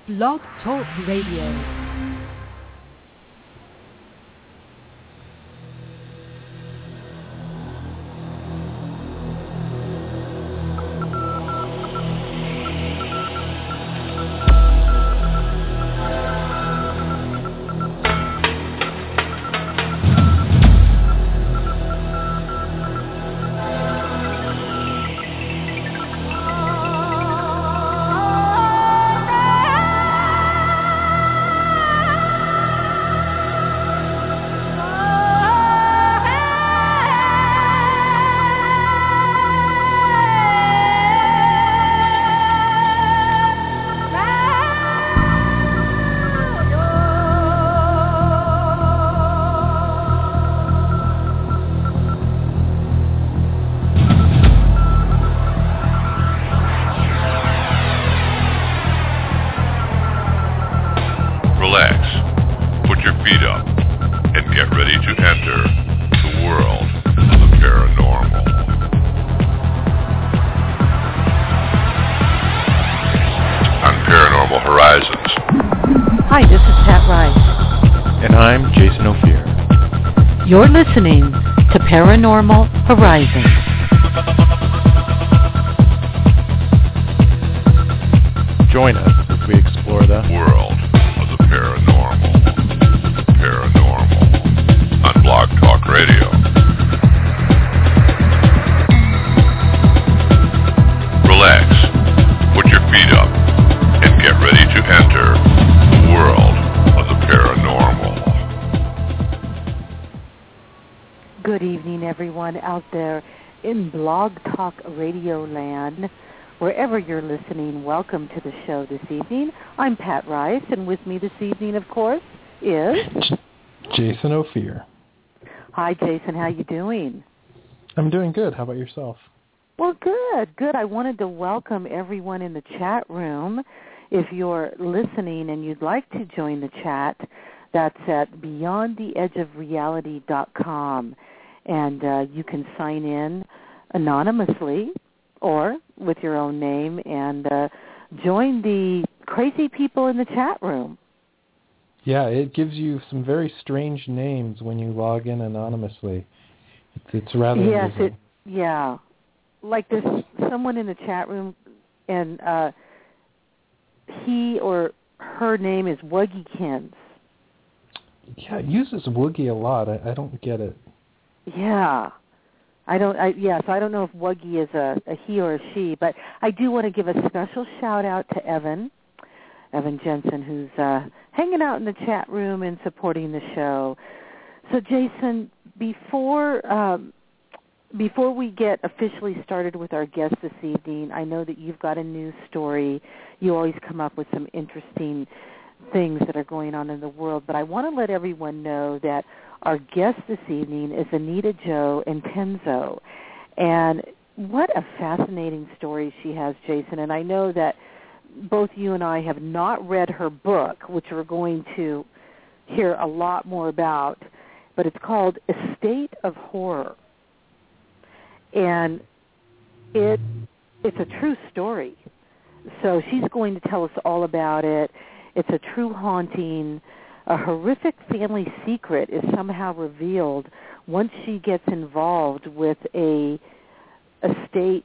Blog Talk Radio. You're listening to Paranormal Horizons. Join us as we explore the world of the paranormal. Paranormal on Blog Talk Radio. Relax, put your feet up, and get ready to enter the world of the paranormal. Good evening, everyone out there in Blog Talk Radio land. Wherever you're listening, welcome to the show this evening. I'm Pat Rice, and with me this evening, of course, is Jason Ophir. Hi, Jason. How you doing? I'm doing good. How about yourself? Well, good. I wanted to welcome everyone in the chat room. If you're listening and you'd like to join the chat, that's at beyondtheedgeofreality.com. And you can sign in anonymously or with your own name and join the crazy people in the chat room. Yeah, it gives you some very strange names when you log in anonymously. It's rather amusing. Yeah. Like there's someone in the chat room, and he or her name is Woogiekins. Yeah, it uses Woogie a lot. I don't get it. Yeah. So I don't know if Woogie is a he or a she, but I do want to give a special shout-out to Evan Jensen, who's hanging out in the chat room and supporting the show. So, Jason, before we get officially started with our guest this evening, I know that you've got a news story. You always come up with some interesting things that are going on in the world, but I want to let everyone know that our guest this evening is Anita Jo Intenzo, and what a fascinating story she has, Jason. And I know that both you and I have not read her book, which we're going to hear a lot more about, but it's called Estate of Horror, and it's a true story. So she's going to tell us all about it. It's a true haunting. A horrific family secret is somehow revealed once she gets involved with a estate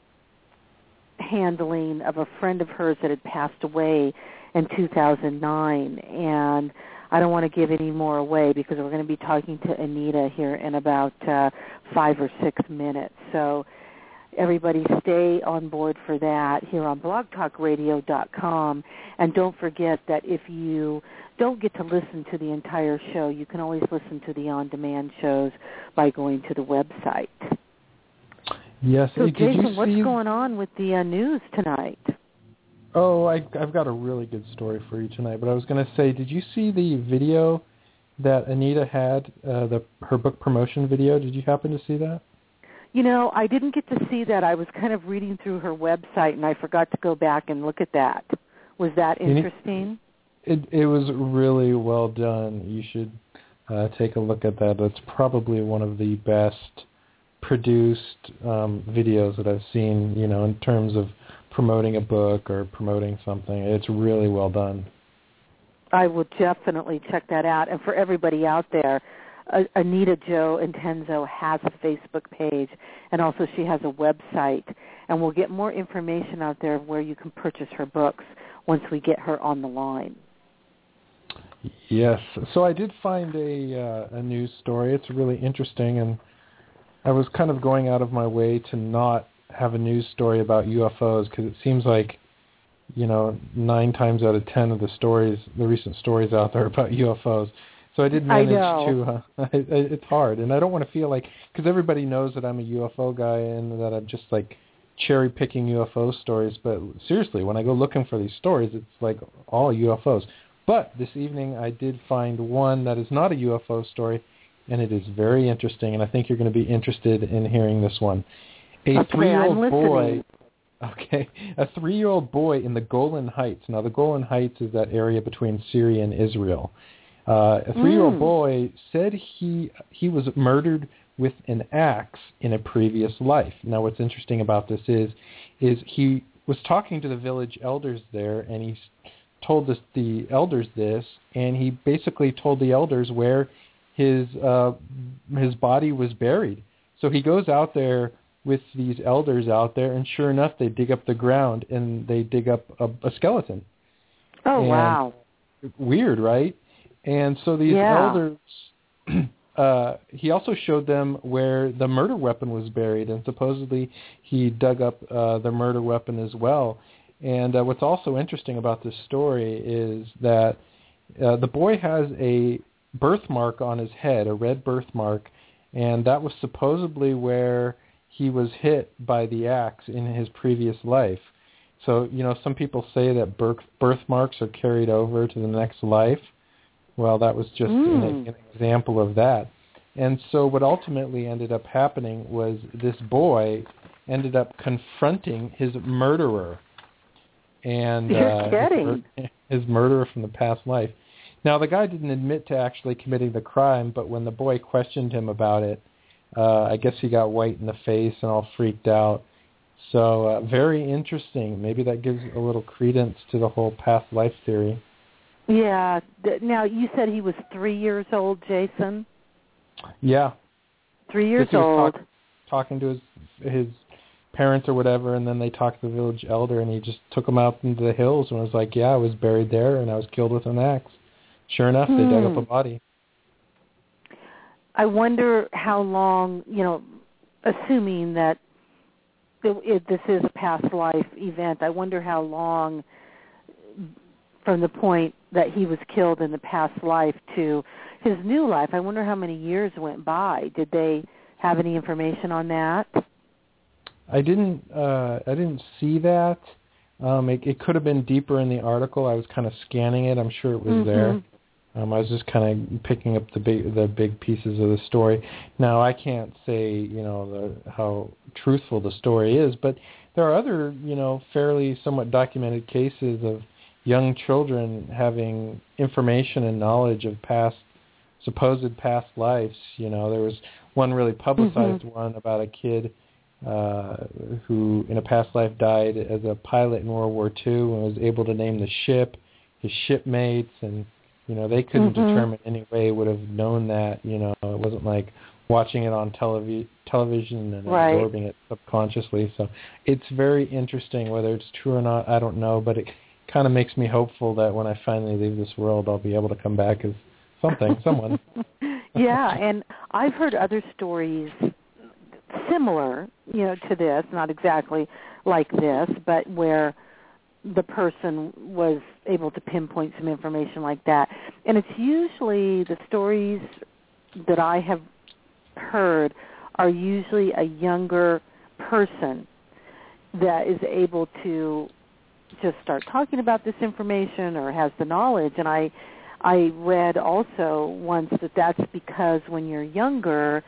handling of a friend of hers that had passed away in 2009. And I don't want to give any more away because we're going to be talking to Anita here in about 5 or 6 minutes. So everybody stay on board for that here on blogtalkradio.com. And don't forget that if you don't get to listen to the entire show, you can always listen to the on-demand shows by going to the website. Yes. So, Jason, what's going on with the news tonight? Oh, I've got a really good story for you tonight. But I was going to say, did you see the video that Anita had, her book promotion video? Did you happen to see that? You know, I didn't get to see that. I was kind of reading through her website, and I forgot to go back and look at that. Was that interesting? It was really well done. You should take a look at that. It's probably one of the best produced videos that I've seen, in terms of promoting a book or promoting something. It's really well done. I will definitely check that out. And for everybody out there, Anita Jo Intenzo has a Facebook page, and also she has a website. And we'll get more information out there of where you can purchase her books once we get her on the line. Yes. So I did find a news story. It's really interesting, and I was kind of going out of my way to not have a news story about UFOs because it seems like, 9 times out of 10 of the recent stories out there about UFOs. So I did manage to, it's hard. And I don't want to feel like, because everybody knows that I'm a UFO guy and that I'm just like cherry picking UFO stories. But seriously, when I go looking for these stories, it's like all UFOs. But this evening I did find one that is not a UFO story, and it is very interesting. And I think you're going to be interested in hearing this one. A 3-year-old boy. Okay, a 3-year-old boy in the Golan Heights. Now, the Golan Heights is that area between Syria and Israel. A 3-year-old boy said he was murdered with an axe in a previous life. Now, what's interesting about this is he was talking to the village elders there, and he told the elders this, and he basically told the elders where his body was buried. So he goes out there with these elders out there, and sure enough, they dig up the ground, and they dig up a skeleton. Oh, wow. Weird, right? And so these elders, he also showed them where the murder weapon was buried, and supposedly he dug up the murder weapon as well. And what's also interesting about this story is that the boy has a birthmark on his head, a red birthmark, and that was supposedly where he was hit by the axe in his previous life. So, some people say that birthmarks are carried over to the next life. Well, that was just an example of that. And so what ultimately ended up happening was this boy ended up confronting his murderer. And You're kidding. His murderer from the past life. Now, the guy didn't admit to actually committing the crime, but when the boy questioned him about it, I guess he got white in the face and all freaked out. So very interesting. Maybe that gives a little credence to the whole past life theory. Yeah. Now, you said he was 3 years old, Jason? Yeah. 3 years old. Talking to his parents or whatever, and then they talked to the village elder, and he just took him out into the hills and was like, yeah, I was buried there, and I was killed with an axe. Sure enough, they dug up a body. I wonder how long, assuming that this is a past life event, I wonder how long from the point that he was killed in the past life to his new life. I wonder how many years went by. Did they have any information on that? I didn't see that. It could have been deeper in the article. I was kind of scanning it. I'm sure it was there. I was just kind of picking up the big pieces of the story. Now, I can't say, how truthful the story is, but there are other, fairly somewhat documented cases of young children having information and knowledge of supposed past lives. There was one really publicized one about a kid who in a past life died as a pilot in World War II and was able to name the ship, his shipmates, and they couldn't determine any way would have known that. It wasn't like watching it on television and absorbing it subconsciously. So it's very interesting. Whether it's true or not, I don't know, but it kind of makes me hopeful that when I finally leave this world, I'll be able to come back as someone. Yeah, and I've heard other stories similar, to this, not exactly like this, but where the person was able to pinpoint some information like that. And it's usually the stories that I have heard are usually a younger person that is able to just start talking about this information or has the knowledge. And I read also once that that's because when you're younger,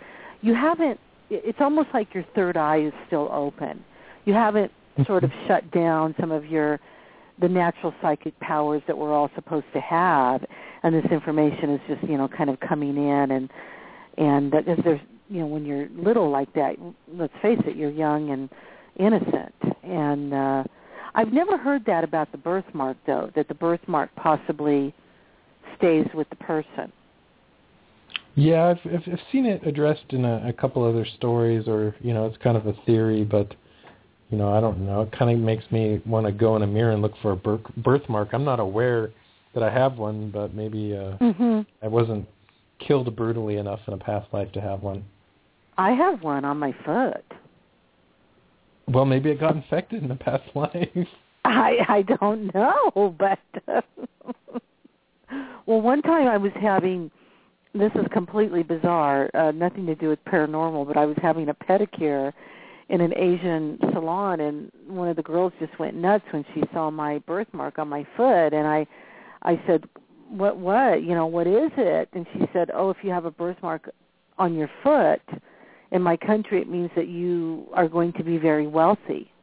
it's almost like your third eye is still open. You haven't sort of shut down some of the natural psychic powers that we're all supposed to have, and this information is just, kind of coming in, and because there's, when you're little like that, let's face it, you're young and innocent, and I've never heard that about the birthmark, though, that the birthmark possibly stays with the person. Yeah, I've seen it addressed in a couple other stories, or, it's kind of a theory, but, I don't know. It kind of makes me want to go in a mirror and look for a birthmark. I'm not aware that I have one, but maybe I wasn't killed brutally enough in a past life to have one. I have one on my foot. Well, maybe it got infected in a past life. I don't know, but well, one time I was having, this is completely bizarre, nothing to do with paranormal, but I was having a pedicure in an Asian salon, and one of the girls just went nuts when she saw my birthmark on my foot, and I said, what, what is it? And she said, oh, if you have a birthmark on your foot, in my country it means that you are going to be very wealthy.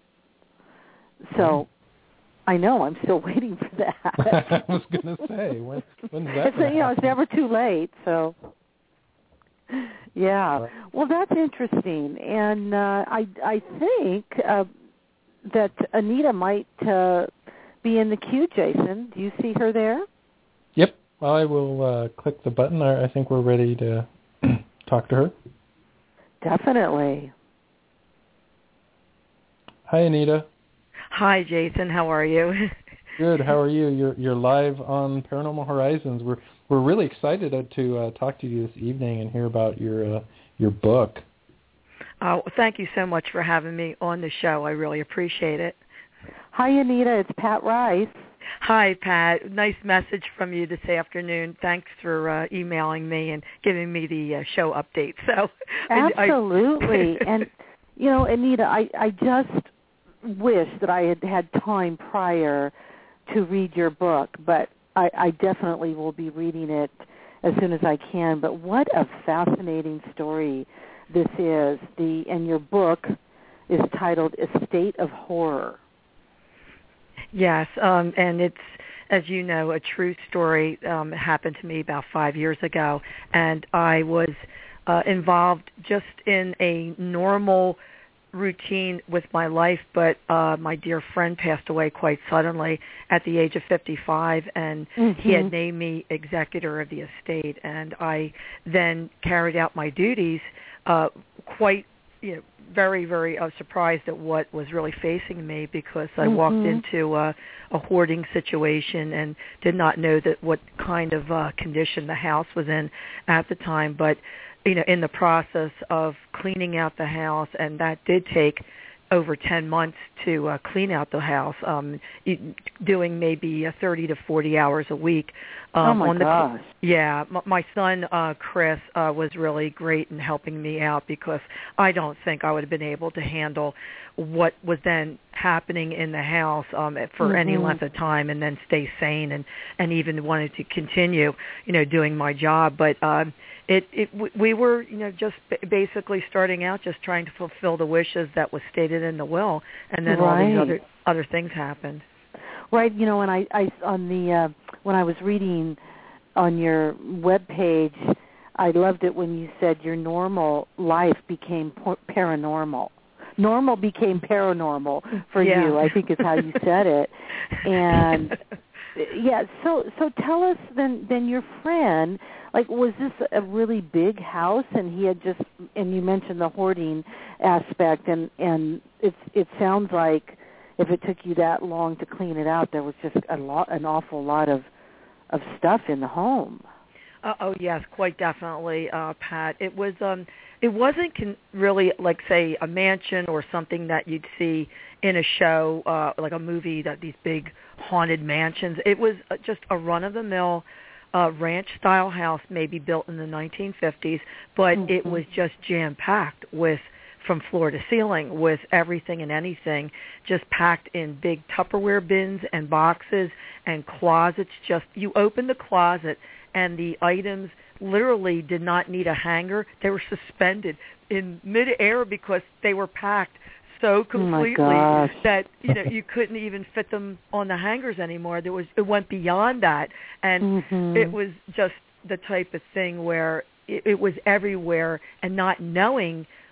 So I know, I'm still waiting for that. I was going to say, when's that? It's never too late, so... Yeah, well, that's interesting, and I think that Anita might be in the queue, Jason. Do you see her there? Yep, I will click the button. I think we're ready to talk to her. Definitely. Hi, Anita. Hi, Jason. How are you? Good. How are you? You're live on Paranormal Horizons. We're really excited to talk to you this evening and hear about your book. Oh, thank you so much for having me on the show. I really appreciate it. Hi, Anita. It's Pat Rice. Hi, Pat. Nice message from you this afternoon. Thanks for emailing me and giving me the show update. So absolutely. And, Anita, I just wish that I had time prior to read your book, but I definitely will be reading it as soon as I can. But what a fascinating story this is. And your book is titled Estate of Horror. Yes, and it's, as you know, a true story. It happened to me about 5 years ago, and I was involved just in a normal routine with my life, but my dear friend passed away quite suddenly at the age of 55, and he had named me executor of the estate, and I then carried out my duties quite, very, very surprised at what was really facing me, because I walked into a hoarding situation and did not know that what kind of condition the house was in at the time, but in the process of cleaning out the house, and that did take over 10 months to clean out the house, doing maybe 30 to 40 hours a week. Oh, my gosh. Yeah, my son, Chris, was really great in helping me out, because I don't think I would have been able to handle what was then happening in the house for any length of time, and then stay sane and even wanted to continue, doing my job. But we were, just basically starting out, just trying to fulfill the wishes that was stated in the will, and then all these other things happened. Right, and I on the when I was reading on your webpage, I loved it when you said your normal life became paranormal. Normal became paranormal for you, I think is how you said it. And yeah, so tell us then your friend, like, was this a really big house, and he had and you mentioned the hoarding aspect, and it sounds like if it took you that long to clean it out, there was just an awful lot of stuff in the home. Oh yes, quite definitely, Pat. It was it wasn't really like, say, a mansion or something that you'd see in a show, like a movie, that these big haunted mansions. It was just a run-of-the-mill ranch-style house, maybe built in the 1950s, but it was just jam-packed with, from floor to ceiling, with everything and anything, just packed in big Tupperware bins and boxes and closets. Just, you open the closet and the items literally did not need a hanger. They were suspended in midair because they were packed so completely that you couldn't even fit them on the hangers anymore. It went beyond that, and it was just the type of thing where it was everywhere, and not knowing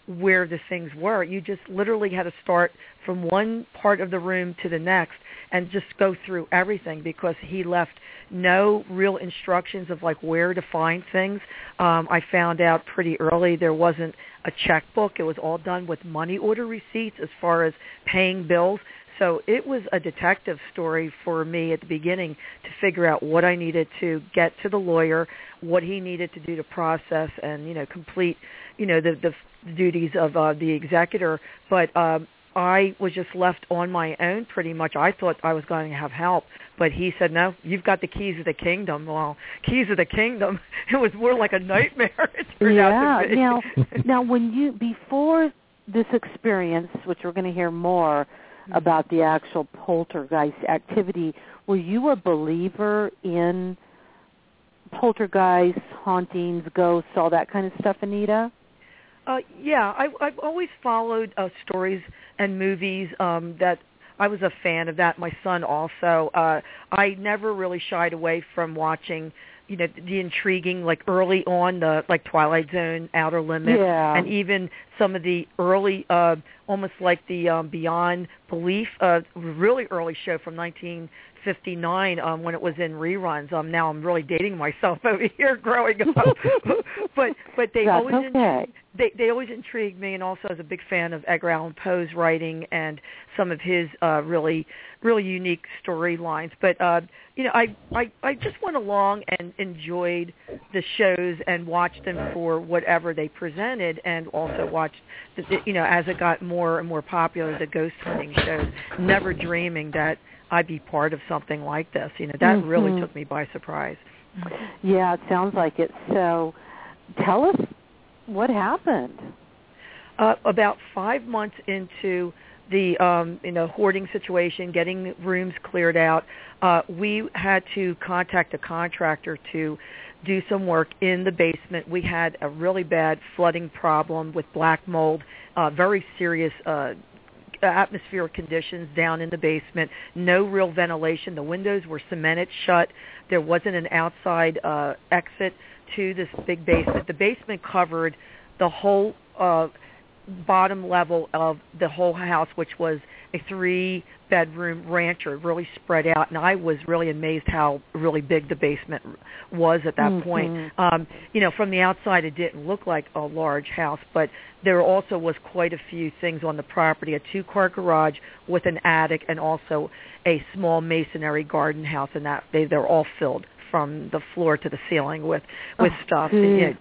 where the things were. You just literally had to start from one part of the room to the next and just go through everything, because he left no real instructions of like where to find things. I found out pretty early there wasn't a checkbook. It was all done with money order receipts as far as paying bills. So it was a detective story for me at the beginning to figure out what I needed to get to the lawyer, what he needed to do to process and, complete, the duties of the executor. But I was just left on my own pretty much. I thought I was going to have help, but he said, no, you've got the keys of the kingdom. Well, keys of the kingdom, it was more like a nightmare. It turned out to be. Now before this experience, which we're going to hear more about the actual poltergeist activity, were you a believer in poltergeists, hauntings, ghosts, all that kind of stuff, Anita? Yeah, I've always followed stories and movies that I was a fan of that. My son also. I never really shied away from watching, the intriguing, like early on, the like Twilight Zone, Outer Limits, and even some of the early, almost like the Beyond Belief, really early show from 1959 when it was in reruns. Now I'm really dating myself over here, growing up, but they That's always okay. They always intrigued me, and also I was a big fan of Edgar Allan Poe's writing and some of his really unique storylines. But I just went along and enjoyed the shows and watched them for whatever they presented, and also watched as it got more and more popular, the ghost hunting shows. Never dreaming that I'd be part of something like this. That really took me by surprise. Yeah, it sounds like it. So, tell us what happened. About 5 months into the hoarding situation, getting rooms cleared out, we had to contact a contractor to do some work in the basement. We had a really bad flooding problem with black mold, very serious atmospheric conditions down in the basement, no real ventilation. The windows were cemented shut. There wasn't an outside exit to this big basement. The basement covered the whole bottom level of the whole house, which was a 3-bedroom rancher, really spread out. And I was really amazed how really big the basement was at that point. From the outside, it didn't look like a large house, but there also was quite a few things on the property, a 2-car garage with an attic and also a small masonry garden house, and that they're all filled from the floor to the ceiling with stuff. And,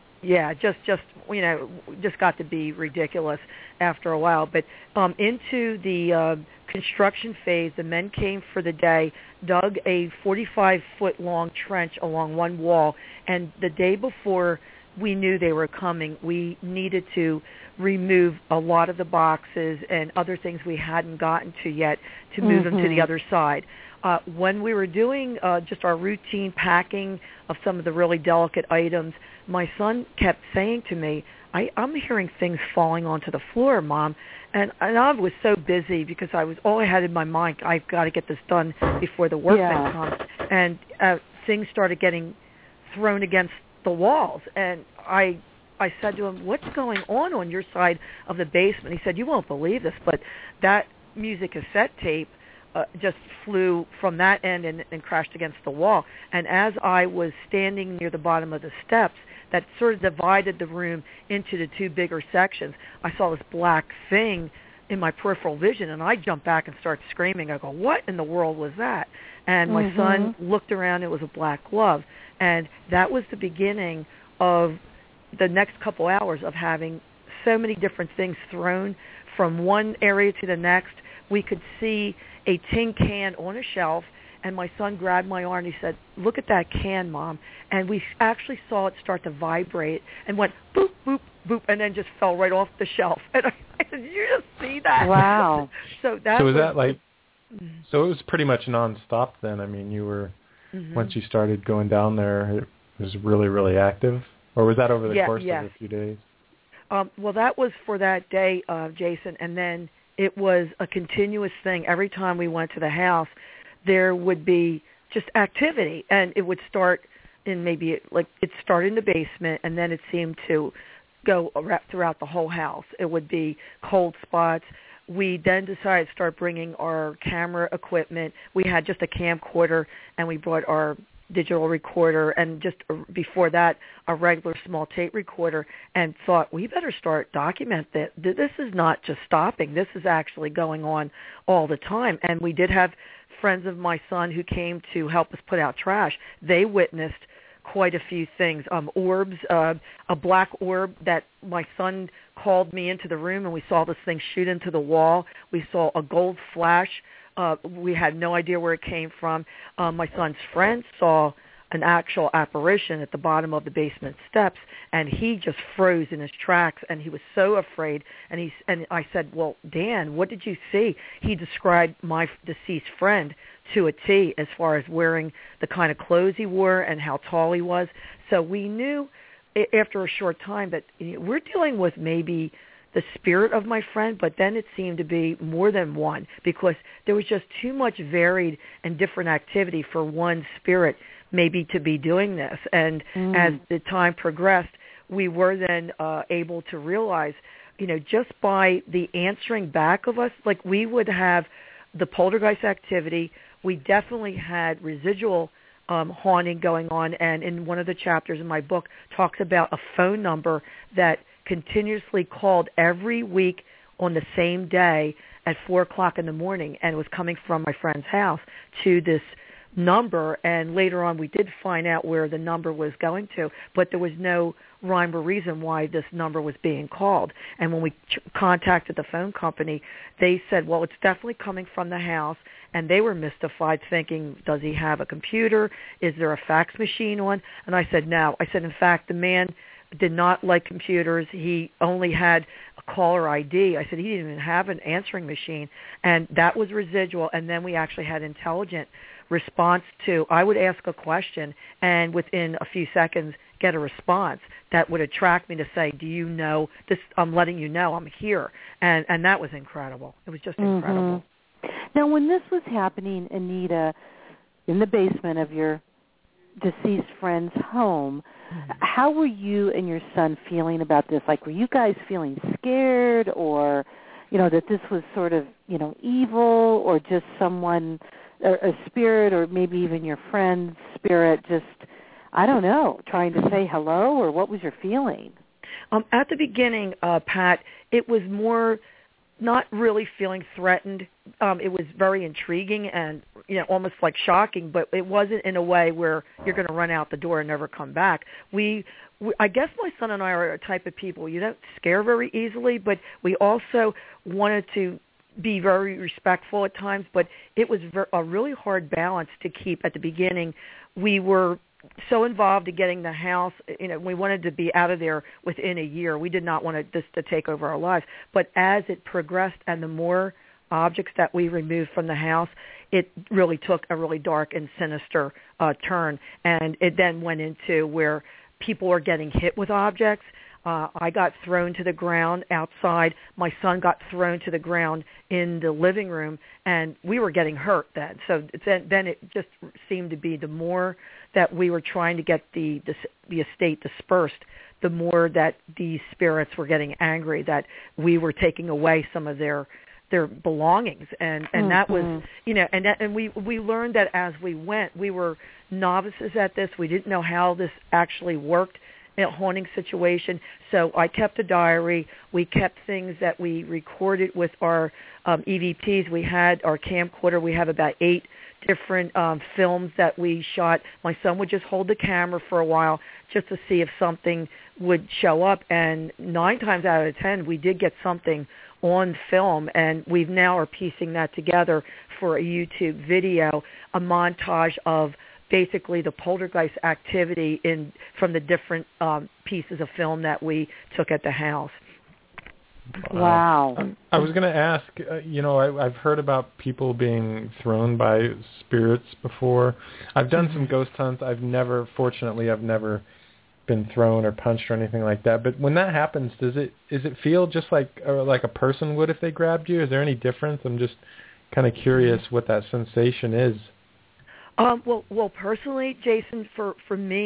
just got to be ridiculous after a while. But into the construction phase, the men came for the day, dug a 45-foot long trench along one wall, and the day before we knew they were coming, we needed to remove a lot of the boxes and other things we hadn't gotten to yet to move them to the other side. When we were doing just our routine packing of some of the really delicate items, my son kept saying to me, I'm hearing things falling onto the floor, Mom. And I was so busy because all I had in my mind, I've got to get this done before the workmen come. And things started getting thrown against the walls. And I said to him, what's going on your side of the basement? He said, you won't believe this, but that music cassette tape just flew from that end and crashed against the wall. And as I was standing near the bottom of the steps that sort of divided the room into the 2 bigger sections, I saw this black thing in my peripheral vision, and I jumped back and started screaming. I go, what in the world was that? And my son looked around. It was a black glove. And that was the beginning of the next couple hours of having so many different things thrown from one area to the next. We could see a tin can on a shelf, and my son grabbed my arm and he said, look at that can, Mom. And we actually saw it start to vibrate and went boop, boop, boop, and then just fell right off the shelf. And I said, did you just see that? Wow. So it was pretty much nonstop then. I mean, you were, once you started going down there, it was really, really active? Or was that over the course of a few days? Well, that was for that day, Jason, and then it was a continuous thing. Every time we went to the house, there would be just activity, and it would start in it started in the basement, and then it seemed to go throughout the whole house. It would be cold spots. We then decided to start bringing our camera equipment. We had just a camcorder, and we brought our digital recorder, and just before that, a regular small tape recorder, and thought, we better start document that. This is not just stopping. This is actually going on all the time. And we did have friends of my son who came to help us put out trash. They witnessed quite a few things. Orbs, a black orb that my son called me into the room, and we saw this thing shoot into the wall. We saw a gold flash. We had no idea where it came from. My son's friend saw an actual apparition at the bottom of the basement steps, and he just froze in his tracks, and he was so afraid. And I said, well, Dan, what did you see? He described my deceased friend to a T as far as wearing the kind of clothes he wore and how tall he was. So we knew after a short time that we're dealing with maybe the spirit of my friend, but then it seemed to be more than one, because there was just too much varied and different activity for one spirit maybe to be doing this. And as the time progressed, we were then able to realize, just by the answering back of us, like we would have the poltergeist activity. We definitely had residual haunting going on, and in one of the chapters in my book talks about a phone number that continuously called every week on the same day at 4 o'clock in the morning, and it was coming from my friend's house to this number. And later on we did find out where the number was going to, but there was no rhyme or reason why this number was being called. And when we contacted the phone company, they said, well, it's definitely coming from the house. And they were mystified, thinking, does he have a computer? Is there a fax machine on? And I said, no. I said, in fact, the man did not like computers. He only had a caller ID. I said, he didn't even have an answering machine. And that was residual. And then we actually had intelligent response to, I would ask a question, and within a few seconds get a response that would attract me to say, do you know this? I'm letting you know I'm here. And that was incredible. It was just incredible. Now, when this was happening, Anita, in the basement of your deceased friend's home, how were you and your son feeling about this? Like, were you guys feeling scared, or, that this was sort of, evil, or just someone, a spirit, or maybe even your friend's spirit just, I don't know, trying to say hello, or what was your feeling? At the beginning, Pat, it was more not really feeling threatened. It was very intriguing and, almost like shocking, but it wasn't in a way where you're going to run out the door and never come back. I guess my son and I are a type of people, you don't scare very easily, but we also wanted to be very respectful at times, but it was a really hard balance to keep at the beginning. We were so involved in getting the house, we wanted to be out of there within a year. We did not want this to take over our lives. But as it progressed and the more objects that we removed from the house, it really took a really dark and sinister turn. And it then went into where people were getting hit with objects. I got thrown to the ground outside. My son got thrown to the ground in the living room, and we were getting hurt then. So then it just seemed to be the more that we were trying to get the estate dispersed, the more that these spirits were getting angry that we were taking away some of their belongings, and that was, and we learned that as we went. We were novices at this. We didn't know how this actually worked in a haunting situation. So I kept a diary. We kept things that we recorded with our EVPs. We had our camcorder. We have about 8 different films that we shot. My son would just hold the camera for a while just to see if something would show up, and 9 times out of 10 we did get something on film, and we've now are piecing that together for a YouTube video, a montage of basically the poltergeist activity from the different pieces of film that we took at the house. Wow. I was going to ask, I've heard about people being thrown by spirits before. I've done some ghost hunts. I've never been thrown or punched or anything like that. But when that happens, is it feel just like a person would if they grabbed you? Is there any difference? I'm just kind of curious what that sensation is. Well, personally, Jason, for me,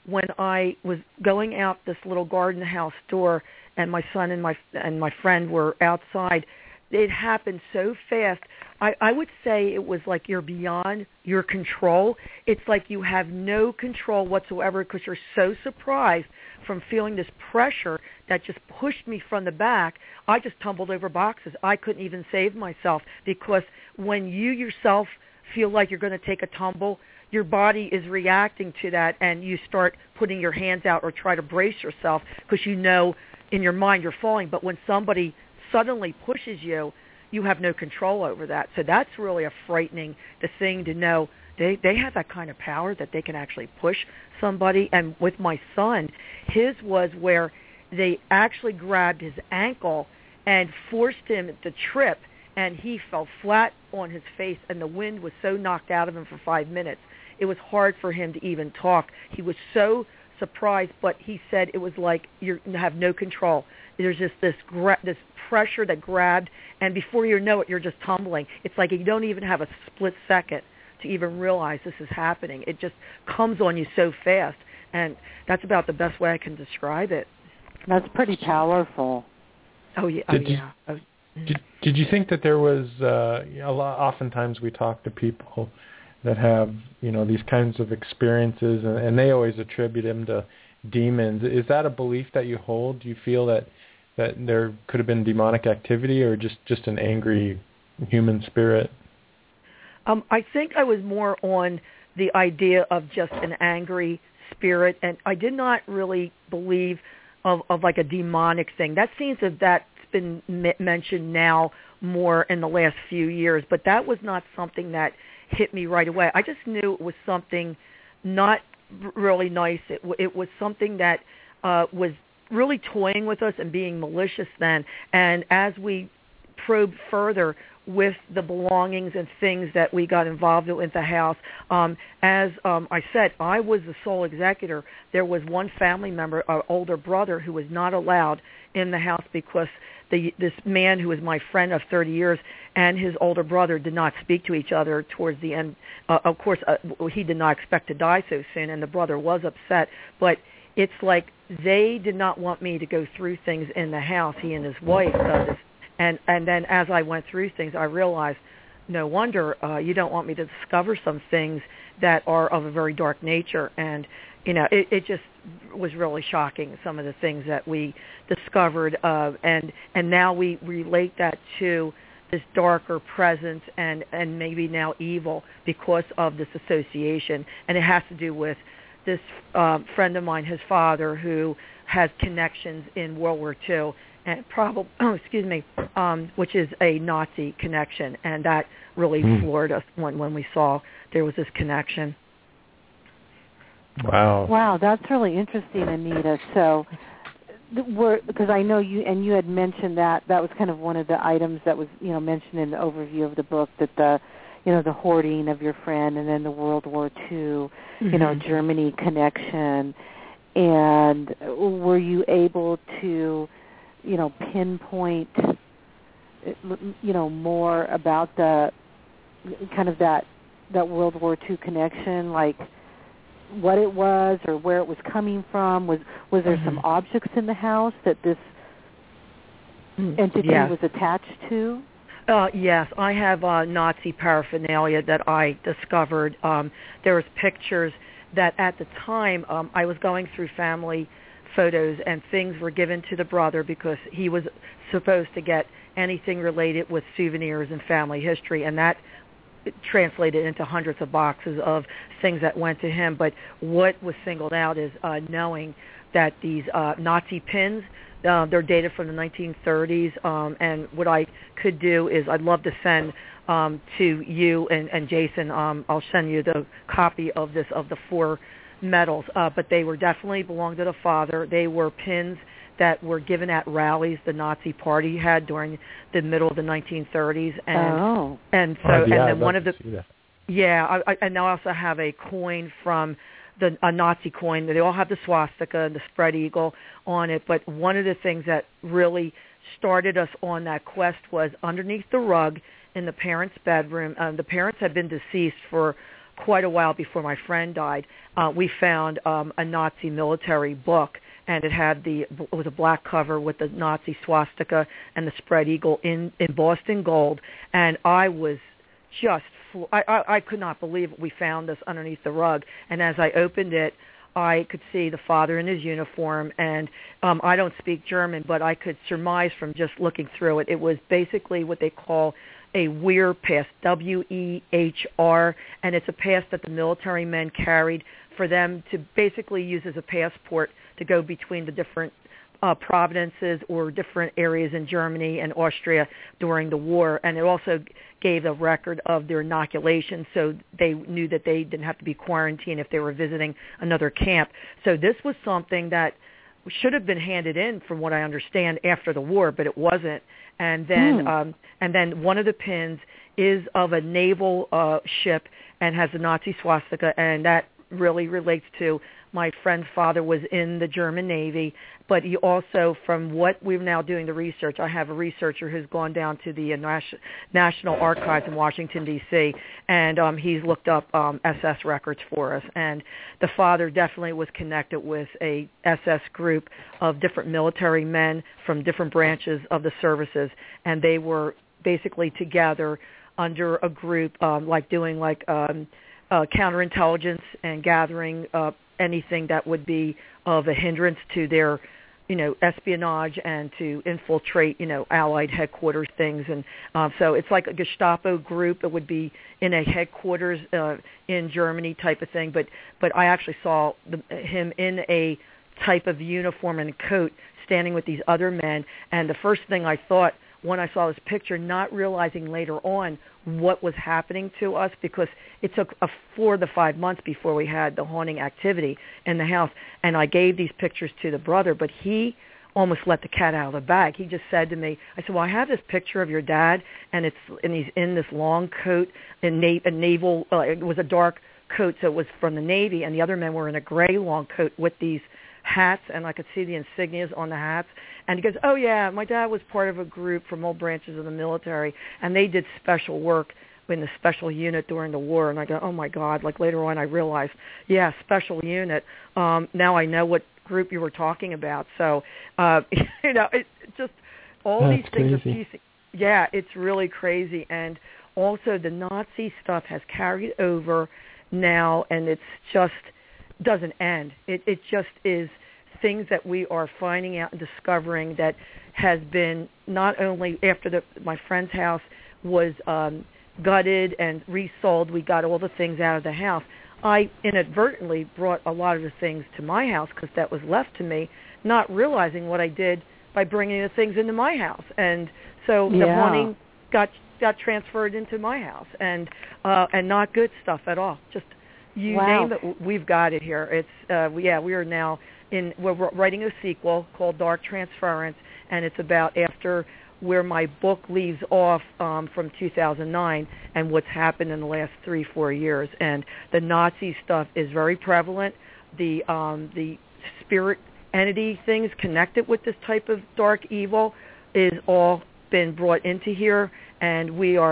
when I was going out this little garden house door, and my son and my friend were outside, it happened so fast. I would say it was like you're beyond your control. It's like you have no control whatsoever because you're so surprised from feeling this pressure that just pushed me from the back. I just tumbled over boxes. I couldn't even save myself because when you yourself feel like you're going to take a tumble, your body is reacting to that, and you start putting your hands out or try to brace yourself because you know in your mind you're falling. But when somebody suddenly pushes you, you have no control over that. So that's really a frightening thing to know. They have that kind of power that they can actually push somebody. And with my son, his was where they actually grabbed his ankle and forced him to trip, and he fell flat on his face, and the wind was so knocked out of him for 5 minutes. It was hard for him to even talk. He was so surprised, but he said it was like you have no control. There's just this pressure that grabbed, and before you know it, you're just tumbling. It's like you don't even have a split second to even realize this is happening. It just comes on you so fast, and that's about the best way I can describe it. That's pretty powerful. Oh, yeah. Did you think that there was a lot? Oftentimes we talk to people that have these kinds of experiences, and they always attribute them to demons. Is that a belief that you hold? Do you feel that there could have been demonic activity, or just an angry human spirit? I think I was more on the idea of just an angry spirit, and I did not really believe of like a demonic thing. That seems that's been mentioned now more in the last few years, but that was not something that hit me right away. I just knew it was something not really nice. It was something that was really toying with us and being malicious then. And as we probed further with the belongings and things that we got involved with the house, as I said, I was the sole executor. There was one family member, our older brother, who was not allowed in the house because this man who was my friend of 30 years and his older brother did not speak to each other towards the end. Of course, he did not expect to die so soon, and the brother was upset. But it's like they did not want me to go through things in the house, he and his wife. And then as I went through things, I realized, no wonder you don't want me to discover some things that are of a very dark nature. And, it just was really shocking, some of the things that we discovered. And now we relate that to this darker presence and maybe now evil because of this association. And it has to do with this friend of mine, his father, who has connections in World War II, and which is a Nazi connection, and that really floored us when we saw there was this connection. Wow, that's really interesting, Anita. So, because I know you had mentioned that was kind of one of the items that was mentioned in the overview of the book, that the hoarding of your friend, and then the World War II, Germany connection, and were you able to pinpoint, more about the kind of that World War II connection, like what it was or where it was coming from? Was there some objects in the house that this entity was attached to? Yes, I have Nazi paraphernalia that I discovered. There was pictures that at the time I was going through family photos, and things were given to the brother because he was supposed to get anything related with souvenirs and family history, and that translated into hundreds of boxes of things that went to him. But what was singled out is knowing that these Nazi pins, they're dated from the 1930s, and what I could do is I'd love to send to you and Jason, I'll send you the copy of the 4 medals, but they were definitely belonged to the father. They were pins that were given at rallies the Nazi Party had during the middle of the 1930s, and then one of the and I also have a coin from a Nazi coin. They all have the swastika and the spread eagle on it, but one of the things that really started us on that quest was underneath the rug in the parents' bedroom. The parents had been deceased for quite a while before my friend died, we found a Nazi military book, and it was a black cover with the Nazi swastika and the spread eagle in Boston gold, and I was just I could not believe it. We found this underneath the rug, and as I opened it, I could see the father in his uniform, and I don't speak German, but I could surmise from just looking through it. It was basically what they call a Wehr pass, W-E-H-R, and it's a pass that the military men carried for them to basically use as a passport to go between the different provinces or different areas in Germany and Austria during the war. And it also gave a record of their inoculation, so they knew that they didn't have to be quarantined if they were visiting another camp. So this was something that should have been handed in, from what I understand, after the war, but it wasn't. And then one of the pins is of a naval ship and has a Nazi swastika, and that really relates to my friend's father was in the German Navy, but he also, from what we're now doing the research, I have a researcher who's gone down to the National Archives in Washington, D.C., and he's looked up SS records for us. And the father definitely was connected with a SS group of different military men from different branches of the services, and they were basically together under a group doing counterintelligence and gathering anything that would be of a hindrance to their, espionage and to infiltrate, Allied headquarters things. And so it's like a Gestapo group. It would be in a headquarters in Germany type of thing. But I actually saw him in a type of uniform and coat standing with these other men. And the first thing I thought when I saw this picture, not realizing later on what was happening to us, because it took 4 to 5 months before we had the haunting activity in the house. And I gave these pictures to the brother, but he almost let the cat out of the bag. He just said to me, I said, well, I have this picture of your dad, and he's in this long coat, a naval, it was a dark coat, so it was from the Navy, and the other men were in a gray long coat with these hats, and I could see the insignias on the hats. And he goes, oh, yeah, my dad was part of a group from all branches of the military, and they did special work in the special unit during the war. And I go, oh, my God. Later on I realized, yeah, special unit. Now I know what group you were talking about. So, it just all these things are piecing. Yeah, it's really crazy. And also the Nazi stuff has carried over now, and it's just doesn't end. It just is things that we are finding out and discovering that has been not only after my friend's house was gutted and resold, we got all the things out of the house. I inadvertently brought a lot of the things to my house because that was left to me, not realizing what I did by bringing the things into my house. And so the haunting got transferred into my house, and not good stuff at all. Just you name it, we've got it here. It's we are now we're writing a sequel called Dark Transference, and it's about after where my book leaves off from 2009 and what's happened in the last 3-4 years. And the Nazi stuff is very prevalent. The spirit entity things connected with this type of dark evil is all been brought into here, and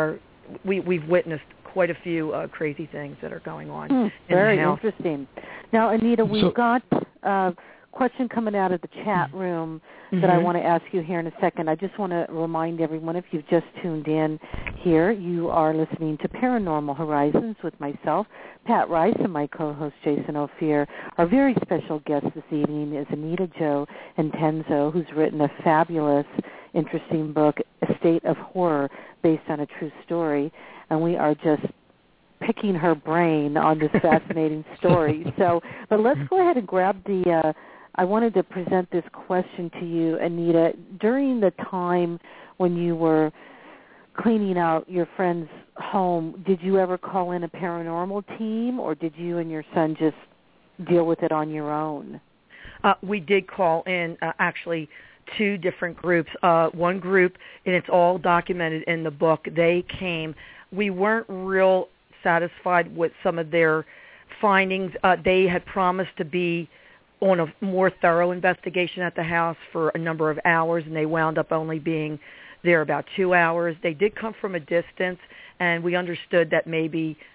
we've witnessed quite a few crazy things that are going on in very the house. Interesting. Now, Anita, we've got a question coming out of the chat room that I want to ask you here in a second. I just want to remind everyone, if you've just tuned in here, you are listening to Paranormal Horizons with myself, Pat Rice, and my co-host, Jason Ophir. Our very special guest this evening is Anita Jo Intenzo, who's written a fabulous, interesting book, A State of Horror, based on a true story. And we are just picking her brain on this fascinating story. But let's go ahead and grab I wanted to present this question to you, Anita. During the time when you were cleaning out your friend's home, did you ever call in a paranormal team, or did you and your son just deal with it on your own? We did call in, actually, 2 different groups. One group, and it's all documented in the book, they came. We weren't real satisfied with some of their findings. They had promised to be on a more thorough investigation at the house for a number of hours, and they wound up only being there about 2 hours. They did come from a distance, and we understood that maybe their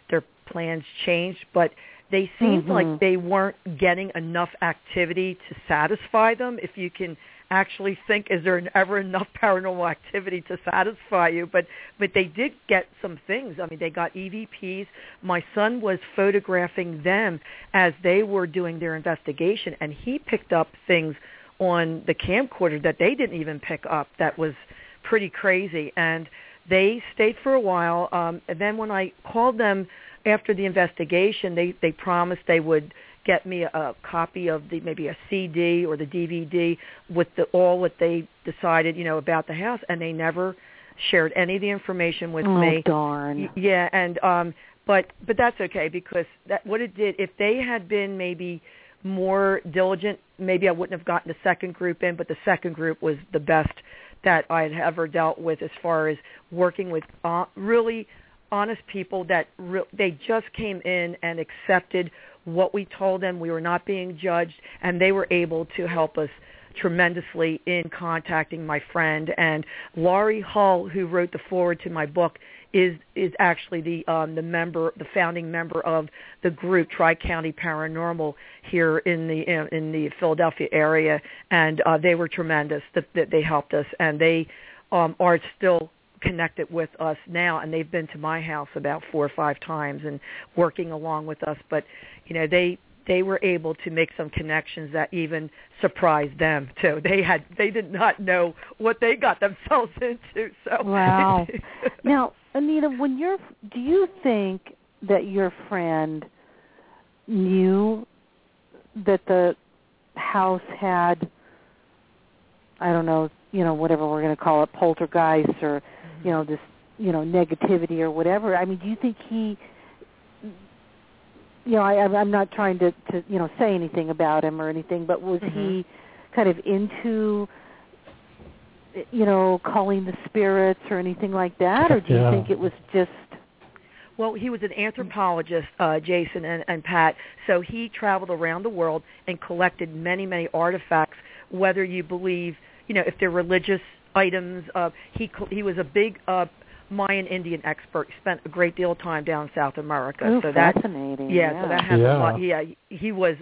plans changed, but they seemed like they weren't getting enough activity to satisfy them. If you can actually think, is there ever enough paranormal activity to satisfy you? But they did get some things. I mean, they got EVPs. My son was photographing them as they were doing their investigation, and he picked up things on the camcorder that they didn't even pick up. That was pretty crazy. And they stayed for a while. And then when I called them after the investigation, they promised they would get me a copy of maybe a CD or the DVD with all what they decided, about the house, and they never shared any of the information with me. Oh, darn. Yeah, and but that's okay, because what it did, if they had been maybe more diligent, maybe I wouldn't have gotten the second group in, but the second group was the best that I had ever dealt with as far as working with really honest people that they just came in and accepted what we told them. We were not being judged, and they were able to help us tremendously in contacting my friend. And Laurie Hull, who wrote the foreword to my book, is actually the founding member of the group Tri-County Paranormal here in the Philadelphia area, and they were tremendous. That they helped us, and they are still connected with us now, and they've been to my house about 4 or 5 times and working along with us. But they were able to make some connections that even surprised them too. They did not know what they got themselves into. So wow. Now, Anita, do you think that your friend knew that the house had, I don't know, whatever we're going to call it, poltergeist or this, negativity or whatever? I mean, do you think he, I'm not trying to say anything about him or anything, but was he kind of into, calling the spirits or anything like that, or do you think it was just? Well, he was an anthropologist, Jason and Pat, so he traveled around the world and collected many, many artifacts, whether you believe, if they're religious items. He was a big Mayan Indian expert. He spent a great deal of time down in South America. Oh, so fascinating. So that has a lot. Yeah, he was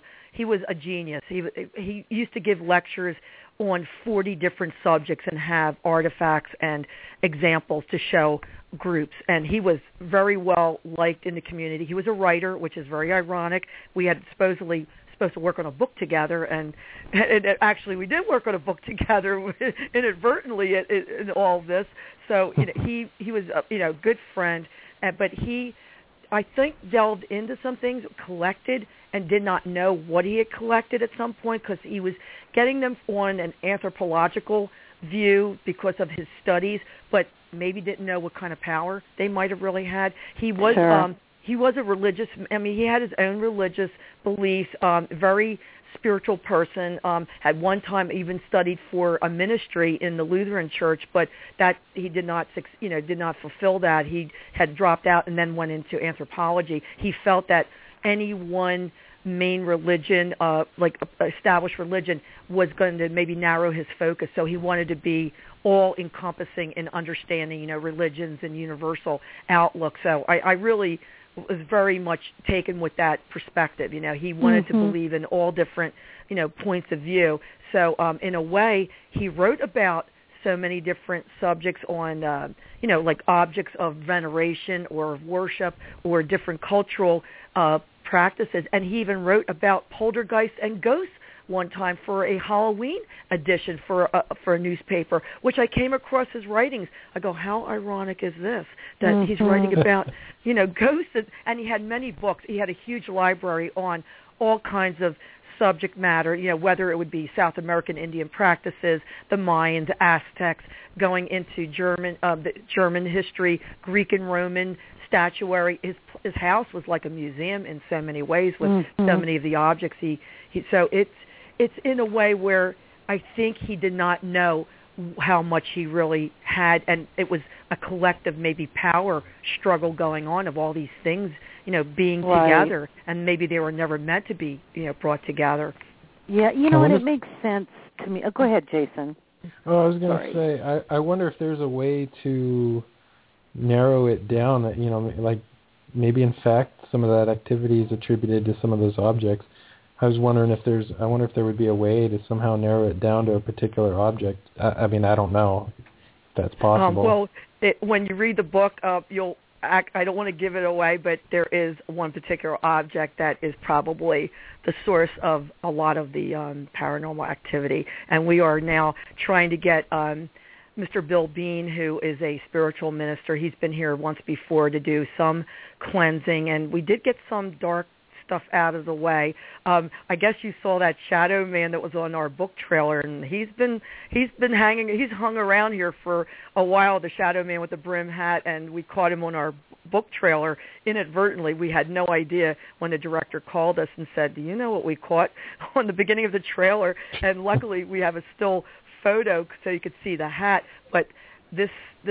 a genius. He used to give lectures on 40 different subjects and have artifacts and examples to show groups. And he was very well liked in the community. He was a writer, which is very ironic. We had supposed to work on a book together, and actually we did work on a book together inadvertently in all of this. So he was a good friend, but he, I think, delved into some things, collected, and did not know what he had collected at some point, because he was getting them on an anthropological view because of his studies, but maybe didn't know what kind of power they might have really had. He was he was a religious, he had his own religious beliefs, very spiritual person, had one time even studied for a ministry in the Lutheran Church, but that he did not fulfill that. He had dropped out and then went into anthropology. He felt that any one main religion, like established religion, was going to maybe narrow his focus, so he wanted to be all-encompassing in understanding, religions and universal outlook. So I really was very much taken with that perspective. He wanted to believe in all different, points of view. So in a way, he wrote about so many different subjects on, like objects of veneration or of worship or different cultural practices. And he even wrote about poltergeists and ghosts one time for a Halloween edition for a newspaper, which I came across his writings. I go, how ironic is this, that he's writing about, ghosts, and he had many books. He had a huge library on all kinds of subject matter, whether it would be South American Indian practices, the Mayans, Aztecs, going into the German history, Greek and Roman statuary. His house was like a museum in so many ways with so many of the objects. So it's in a way where I think he did not know how much he really had, and it was a collective maybe power struggle going on of all these things, being together, and maybe they were never meant to be, brought together. Yeah, and it makes sense to me. Oh, go ahead, Jason. Oh, I was going to say, I wonder if there's a way to narrow it down, that, like maybe in fact some of that activity is attributed to some of those objects. I was wondering if there would be a way to somehow narrow it down to a particular object. I mean, I don't know if that's possible. When you read the book, I don't want to give it away, but there is one particular object that is probably the source of a lot of the paranormal activity. And we are now trying to get Mr. Bill Bean, who is a spiritual minister. He's been here once before to do some cleansing, and we did get some dark stuff out of the way. I guess you saw that shadow man that was on our book trailer, and he's hung around here for a while, the shadow man with the brim hat, and we caught him on our book trailer inadvertently. We had no idea when the director called us and said, do you know what we caught on the beginning of the trailer? And luckily we have a still photo so you could see the hat, but this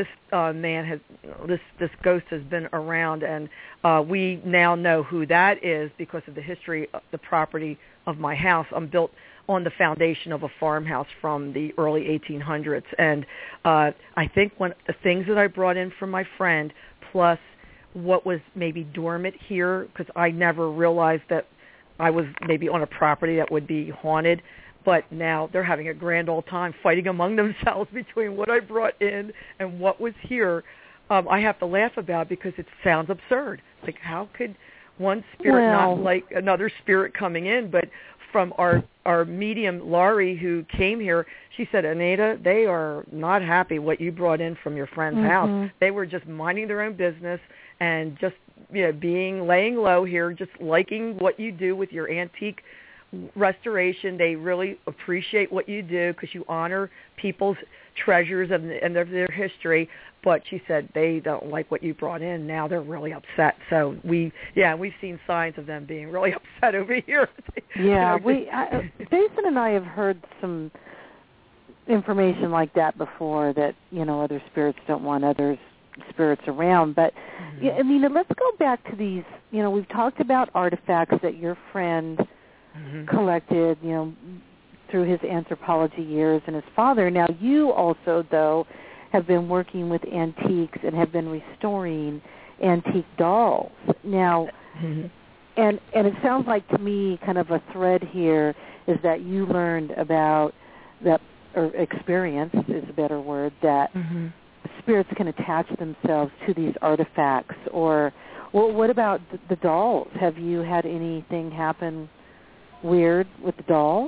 ghost has been around, and we now know who that is because of the history of the property of my house. I'm built on the foundation of a farmhouse from the early 1800s, and I think one of the things that I brought in from my friend, plus what was maybe dormant here, because I never realized that I was maybe on a property that would be haunted. But now they're having a grand old time fighting among themselves between what I brought in and what was here. I have to laugh about because it sounds absurd. Like, how could one spirit not like another spirit coming in? But from our medium, Laurie, who came here, she said, Anita, they are not happy what you brought in from your friend's house. They were just minding their own business and just laying low here, just liking what you do with your antique restoration. They really appreciate what you do because you honor people's treasures and their history. But she said they don't like what you brought in. Now they're really upset. So we've seen signs of them being really upset over here. Yeah, Jason and I have heard some information like that before, that other spirits don't want other spirits around. But I mean, let's go back to these. We've talked about artifacts that your friend collected, through his anthropology years, and his father. Now, you also, though, have been working with antiques and have been restoring antique dolls. Now, and it sounds like to me, kind of a thread here is that you learned about that, or experienced is a better word, that spirits can attach themselves to these artifacts. Or, well, what about the dolls? Have you had anything happen weird with the dolls?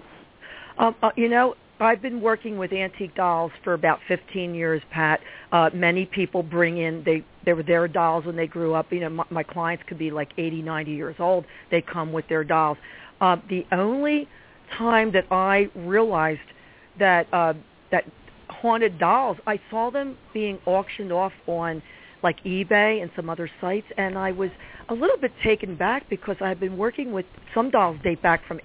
I've been working with antique dolls for about 15 years, Pat. Many people bring in, they were their dolls when they grew up. My clients could be like 80, 90 years old. They come with their dolls. The only time that I realized that that haunted dolls, I saw them being auctioned off on like eBay and some other sites, and I was a little bit taken back because I've been working with some dolls date back from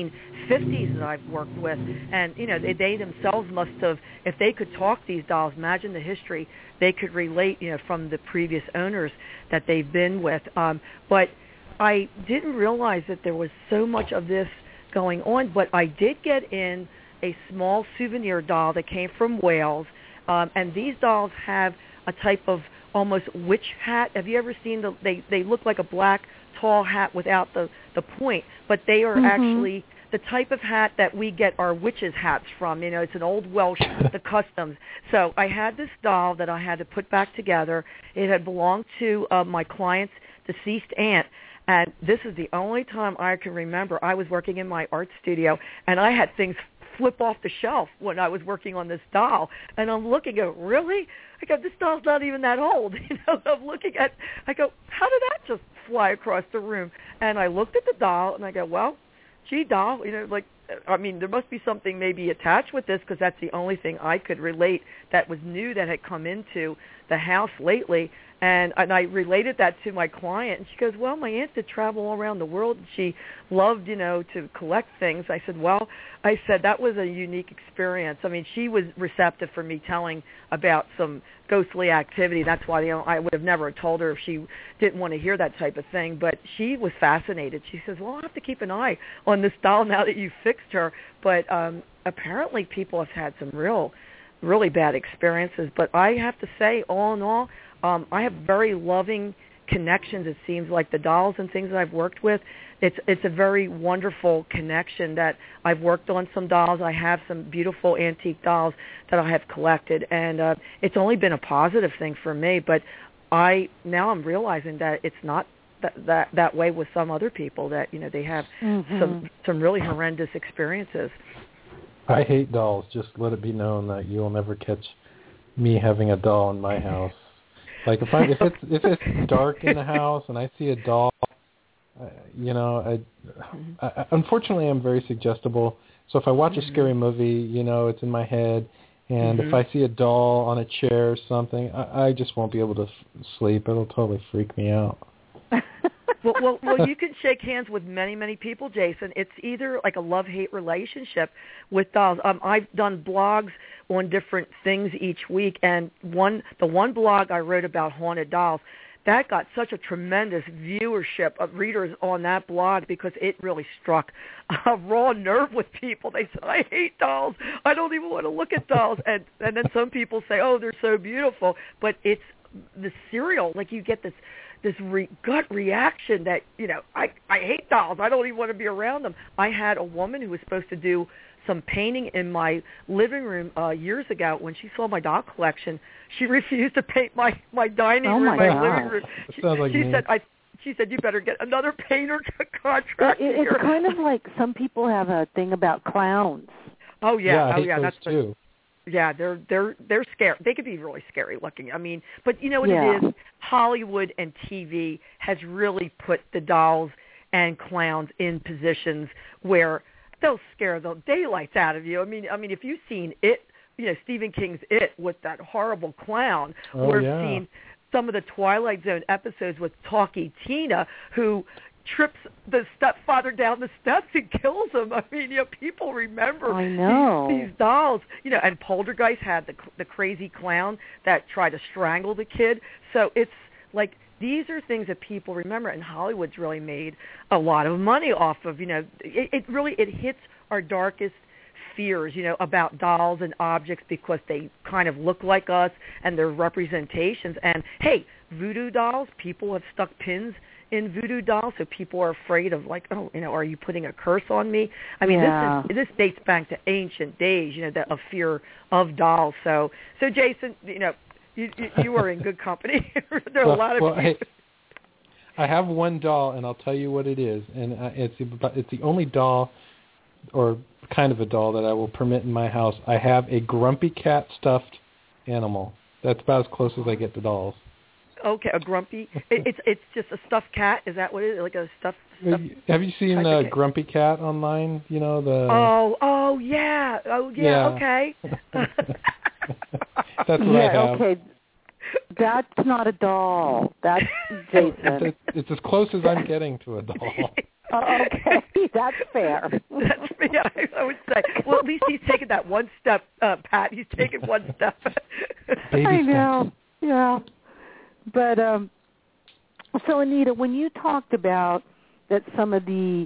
1850s that I've worked with, and they themselves must have, if they could talk, these dolls, imagine the history they could relate from the previous owners that they've been with. But I didn't realize that there was so much of this going on. But I did get in a small souvenir doll that came from Wales, and these dolls have a type of almost witch hat. Have you ever seen they look like a black tall hat without the point, but they are actually the type of hat that we get our witches' hats from. It's an old Welsh, the customs. So I had this doll that I had to put back together. It had belonged to my client's deceased aunt, and this is the only time I can remember I was working in my art studio, and I had things flip off the shelf when I was working on this doll, and I'm looking at, really? I go, this doll's not even that old. I'm looking at, I go, how did that just fly across the room? And I looked at the doll, and I go, well, gee, doll, there must be something maybe attached with this, because that's the only thing I could relate that was new that had come into the house lately. And I related that to my client, and she goes, well, my aunt did travel all around the world, and she loved, to collect things. I said, that was a unique experience. I mean, she was receptive for me telling about some ghostly activity. That's why I would have never told her if she didn't want to hear that type of thing. But she was fascinated. She says, well, I'll have to keep an eye on this doll now that you fixed her. But apparently people have had some really bad experiences. But I have to say, all in all, I have very loving connections. It seems like the dolls and things that I've worked with, it's a very wonderful connection that I've worked on some dolls. I have some beautiful antique dolls that I have collected, and it's only been a positive thing for me. But now I'm realizing that it's not that way with some other people, that they have some really horrendous experiences. I hate dolls. Just let it be known that you will never catch me having a doll in my house. Like if it's dark in the house and I see a doll, unfortunately I'm very suggestible. So if I watch a scary movie, it's in my head, and if I see a doll on a chair or something, I just won't be able to sleep. It'll totally freak me out. Well, you can shake hands with many, many people, Jason. It's either like a love-hate relationship with dolls. I've done blogs on different things each week, and the one blog I wrote about haunted dolls, that got such a tremendous viewership of readers on that blog because it really struck a raw nerve with people. They said, I hate dolls. I don't even want to look at dolls. And then some people say, oh, they're so beautiful. But it's the serial, like you get this gut reaction that, I hate dolls. I don't even want to be around them. I had a woman who was supposed to do some painting in my living room years ago. When she saw my doll collection, she refused to paint my dining room, my living room. She said, you better get another painter contract. It's kind of like some people have a thing about clowns. Oh yeah, I hate those too. Yeah, they're scary. They could be really scary looking. I mean, but you know what it is? Hollywood and TV has really put the dolls and clowns in positions where they'll scare the daylights out of you. I mean, if you've seen It, Stephen King's It with that horrible clown, or seen some of the Twilight Zone episodes with Talkie Tina, who trips the stepfather down the steps and kills him. I mean, people remember these dolls. And Poltergeist had the crazy clown that tried to strangle the kid. So it's like these are things that people remember, and Hollywood's really made a lot of money off of. It hits our darkest fears, about dolls and objects because they kind of look like us and they're representations. And hey, voodoo dolls, people have stuck pins in voodoo dolls, so people are afraid of are you putting a curse on me? I mean, this dates back to ancient days, a fear of dolls. So Jason, you are in good company. There are a lot of people. Hey, I have one doll, and I'll tell you what it is, and it's the only doll, or kind of a doll, that I will permit in my house. I have a grumpy cat stuffed animal. That's about as close as I get to dolls. Okay, a grumpy. It's just a stuffed cat. Is that what it is? Like a stuffed have you seen Grumpy Cat online? Oh yeah. Okay. That's what I have. Okay. That's not a doll. That's Jason. It's as close as I'm getting to a doll. Okay, that's fair. I would say. Well, at least he's taken that one step, Pat. He's taken one step. I know. Yeah. But so Anita, when you talked about that some of the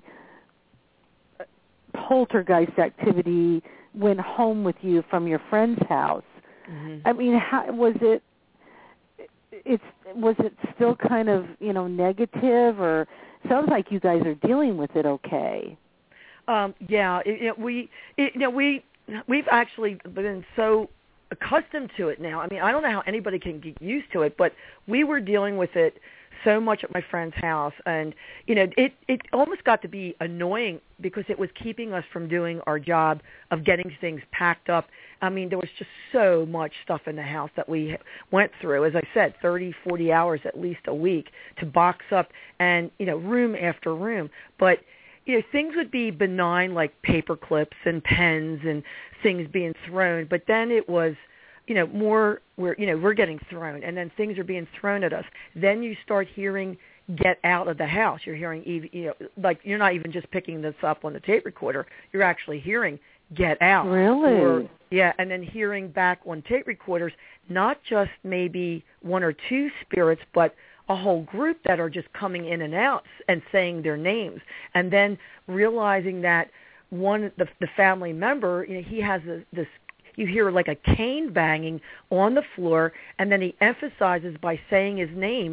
poltergeist activity went home with you from your friend's house, I mean, how, was it still kind of negative, or sounds like you guys are dealing with it okay? We've actually been so accustomed to it now. I mean, I don't know how anybody can get used to it, but we were dealing with it so much at my friend's house, and it almost got to be annoying because it was keeping us from doing our job of getting things packed up. I mean, there was just so much stuff in the house that we went through, as I said, 30, 40 hours at least a week to box up and, room after room. But things would be benign, like paper clips and pens and things being thrown, but then it was, more we're getting thrown, and then things are being thrown at us. Then you start hearing "get out of the house." You're hearing, like you're not even just picking this up on the tape recorder. You're actually hearing "get out." Really? And then hearing back on tape recorders, not just maybe one or two spirits, but a whole group that are just coming in and out and saying their names, and then realizing that the family member, he has this. You hear like a cane banging on the floor, and then he emphasizes by saying his name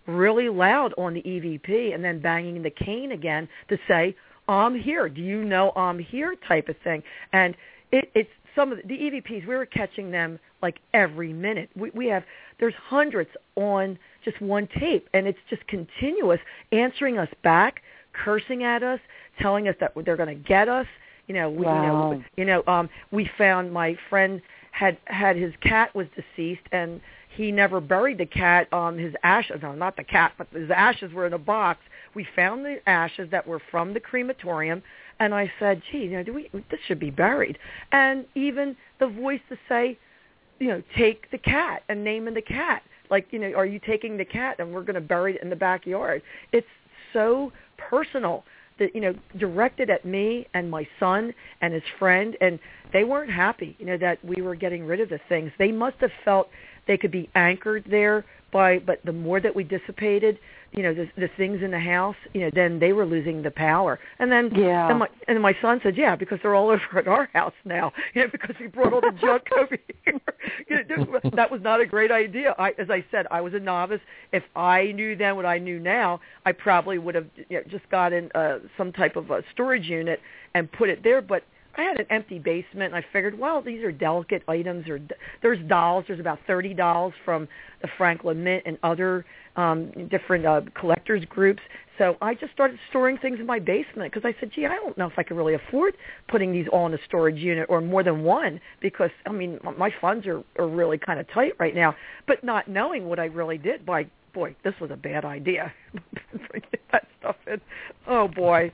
really loud on the EVP and then banging the cane again to say, I'm here. Do you know I'm here type of thing. And it's some of the EVPs, we were catching them like every minute. There's hundreds on just one tape, and it's just continuous, answering us back, cursing at us, telling us that they're going to get us. Wow. We found my friend had his cat was deceased, and he never buried the cat. His ashes, no, not the cat, but his ashes were in a box. We found the ashes that were from the crematorium, and I said, gee, this should be buried. And even the voice to say, take the cat and name the cat. Like, are you taking the cat and we're going to bury it in the backyard? It's so personal that, directed at me and my son and his friend, and they weren't happy, that we were getting rid of the things. They must have felt they could be anchored there but the more that we dissipated, the things in the house, then they were losing the power. And then, my son said, yeah, because they're all over at our house now, because we brought all the junk over here. That was not a great idea. As I said, I was a novice. If I knew then what I knew now, I probably would have just gotten some type of a storage unit and put it there. But I had an empty basement, and I figured, well, these are delicate items. There's dolls. There's about 30 dolls from the Franklin Mint and other different collectors groups. So I just started storing things in my basement because I said, gee, I don't know if I could really afford putting these all in a storage unit or more than one because, my funds are really kind of tight right now. But not knowing what I really did, boy, this was a bad idea. Bringing that stuff in. Oh boy,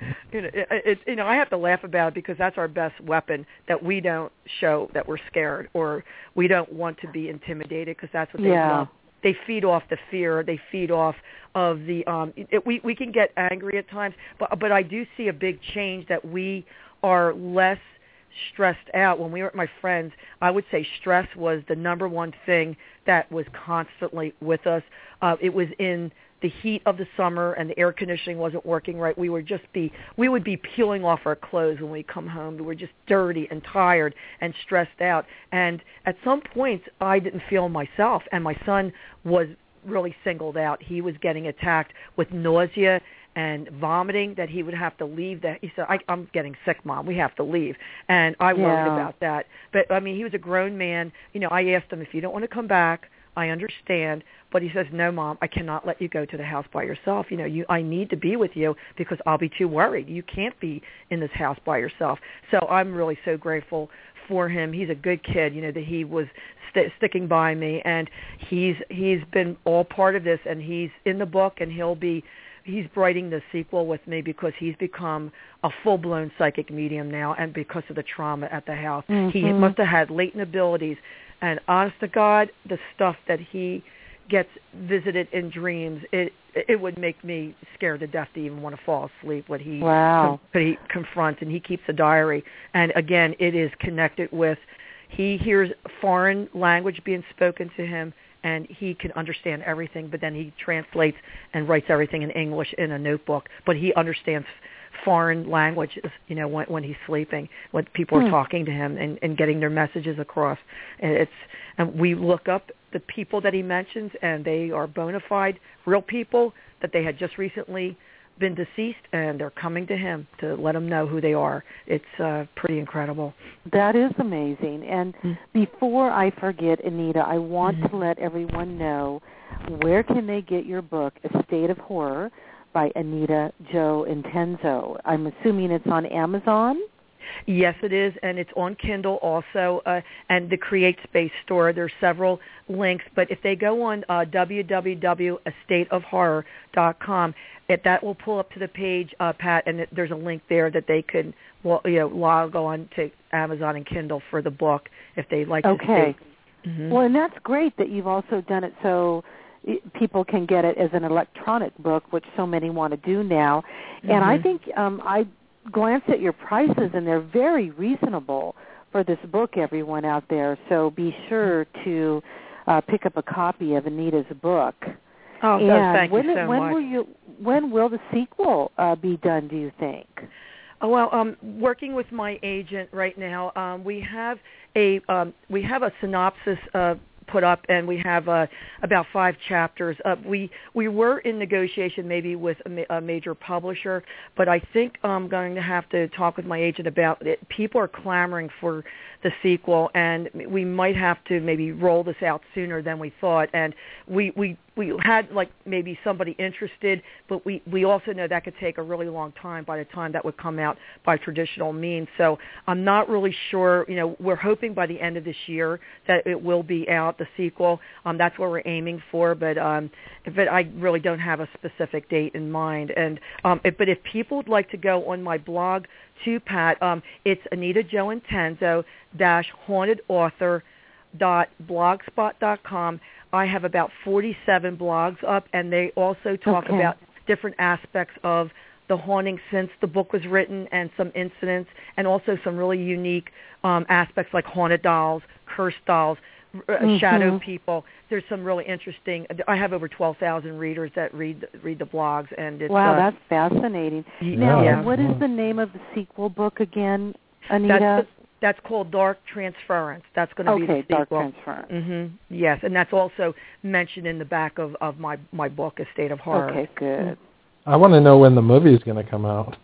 I have to laugh about it because that's our best weapon, that we don't show that we're scared or we don't want to be intimidated, because that's what they love. They feed off the fear. They feed off of the. We can get angry at times, but I do see a big change that we are less stressed out. When we were at my friends, I would say stress was the number one thing that was constantly with us. It was in the heat of the summer and the air conditioning wasn't working right. We would be peeling off our clothes when we come home. We were just dirty and tired and stressed out. And at some points, I didn't feel myself. And my son was really singled out. He was getting attacked with nausea and vomiting, that he would have to leave. He said, I'm getting sick, Mom. We have to leave. And I worried about that. But, he was a grown man. I asked him, if you don't want to come back, I understand. But he says, no, Mom, I cannot let you go to the house by yourself. I need to be with you because I'll be too worried. You can't be in this house by yourself. So I'm really so grateful for him. He's a good kid, that he was sticking by me. And he's been all part of this, and he's in the book, and he's writing the sequel with me because he's become a full-blown psychic medium now, and because of the trauma at the house. Mm-hmm. He must have had latent abilities. And honest to God, the stuff that he gets visited in dreams, it would make me scared to death to even want to fall asleep what he confronts, and he keeps a diary. And again, it is connected with, he hears foreign language being spoken to him, and he can understand everything, but then he translates and writes everything in English in a notebook. But he understands foreign languages, when he's sleeping, when people are talking to him and getting their messages across. And we look up the people that he mentions, and they are bona fide, real people that they had just recently been deceased, and they're coming to him to let him know who they are. It's pretty incredible. That is amazing. And before I forget, Anita, I want to let everyone know, where can they get your book, A State of Horror, by Anita Jo Intenzo? I'm assuming it's on Amazon? Yes, it is, and it's on Kindle also, and the Create Space store. There's several links, but if they go on www.astateofhorror.com, that will pull up to the page, Pat, and there's a link there that they could log on to Amazon and Kindle for the book if they'd like to see. Mm-hmm. Well, and that's great that you've also done it so people can get it as an electronic book, which so many want to do now. And I think I glanced at your prices, and they're very reasonable for this book, everyone out there. So be sure to pick up a copy of Anita's book. Oh, thank you so much. When will the sequel be done, do you think? Well, working with my agent right now, we have a synopsis put up, and we have about 5 chapters. We were in negotiation maybe with a major publisher, but I think I'm going to have to talk with my agent about it. People are clamoring for the sequel, and we might have to maybe roll this out sooner than we thought. And we had like maybe somebody interested, but we also know that could take a really long time by the time that would come out by traditional means. So I'm not really sure. We're hoping by the end of this year that it will be out, the sequel. That's what we're aiming for, but I really don't have a specific date in mind. And but if people would like to go on my blog too, Pat, it's Anita Jo Intenzo -hauntedauthor.blogspot.com. I have about 47 blogs up, and they also talk about different aspects of the haunting since the book was written, and some incidents, and also some really unique aspects like haunted dolls, cursed dolls, shadow people. There's some really interesting. I have over 12,000 readers that read the blogs, and it's, wow, that's fascinating. Now, what is the name of the sequel book again, Anita? That's called Dark Transference. That's going to be the sequel. Dark Transference. Yes, and that's also mentioned in the back of my book, A State of Horror. Okay, good. I want to know when the movie is going to come out.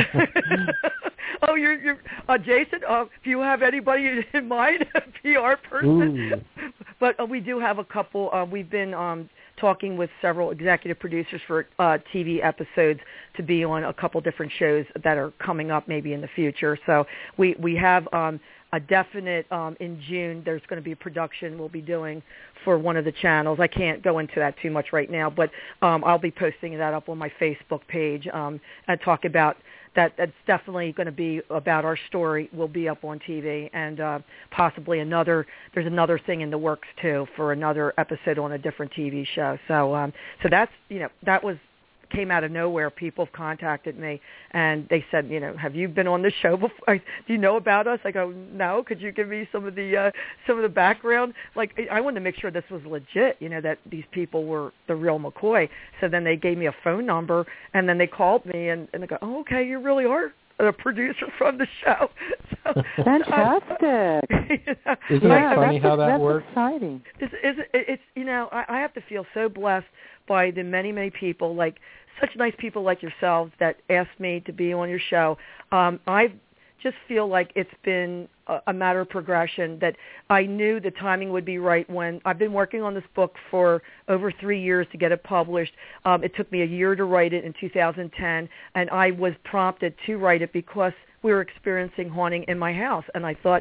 Oh, you're Jason. Do you have anybody in mind, a PR person? Ooh. But we do have a couple. We've been talking with several executive producers for TV episodes to be on a couple different shows that are coming up maybe in the future. So we have a definite in June. There's going to be a production we'll be doing for one of the channels. I can't go into that too much right now, but I'll be posting that up on my Facebook page and talk about that. That's definitely going to be about our story. Will be up on TV, and possibly there's another thing in the works too for another episode on a different TV show. So that's that came out of nowhere. People have contacted me and they said, have you been on this show before? Do you know about us? I go, no. Could you give me some of the background? Like, I wanted to make sure this was legit, that these people were the real McCoy. So then they gave me a phone number, and then they called me and they go, oh, okay, you really are a producer from the show. So, fantastic. Isn't it funny how that works? That's exciting. It's I have to feel so blessed by the many, many people, like such nice people like yourselves that asked me to be on your show. I just feel like it's been a matter of progression, that I knew the timing would be right. When I've been working on this book for over 3 years to get it published. It took me a year to write it in 2010, and I was prompted to write it because we were experiencing haunting in my house. And I thought,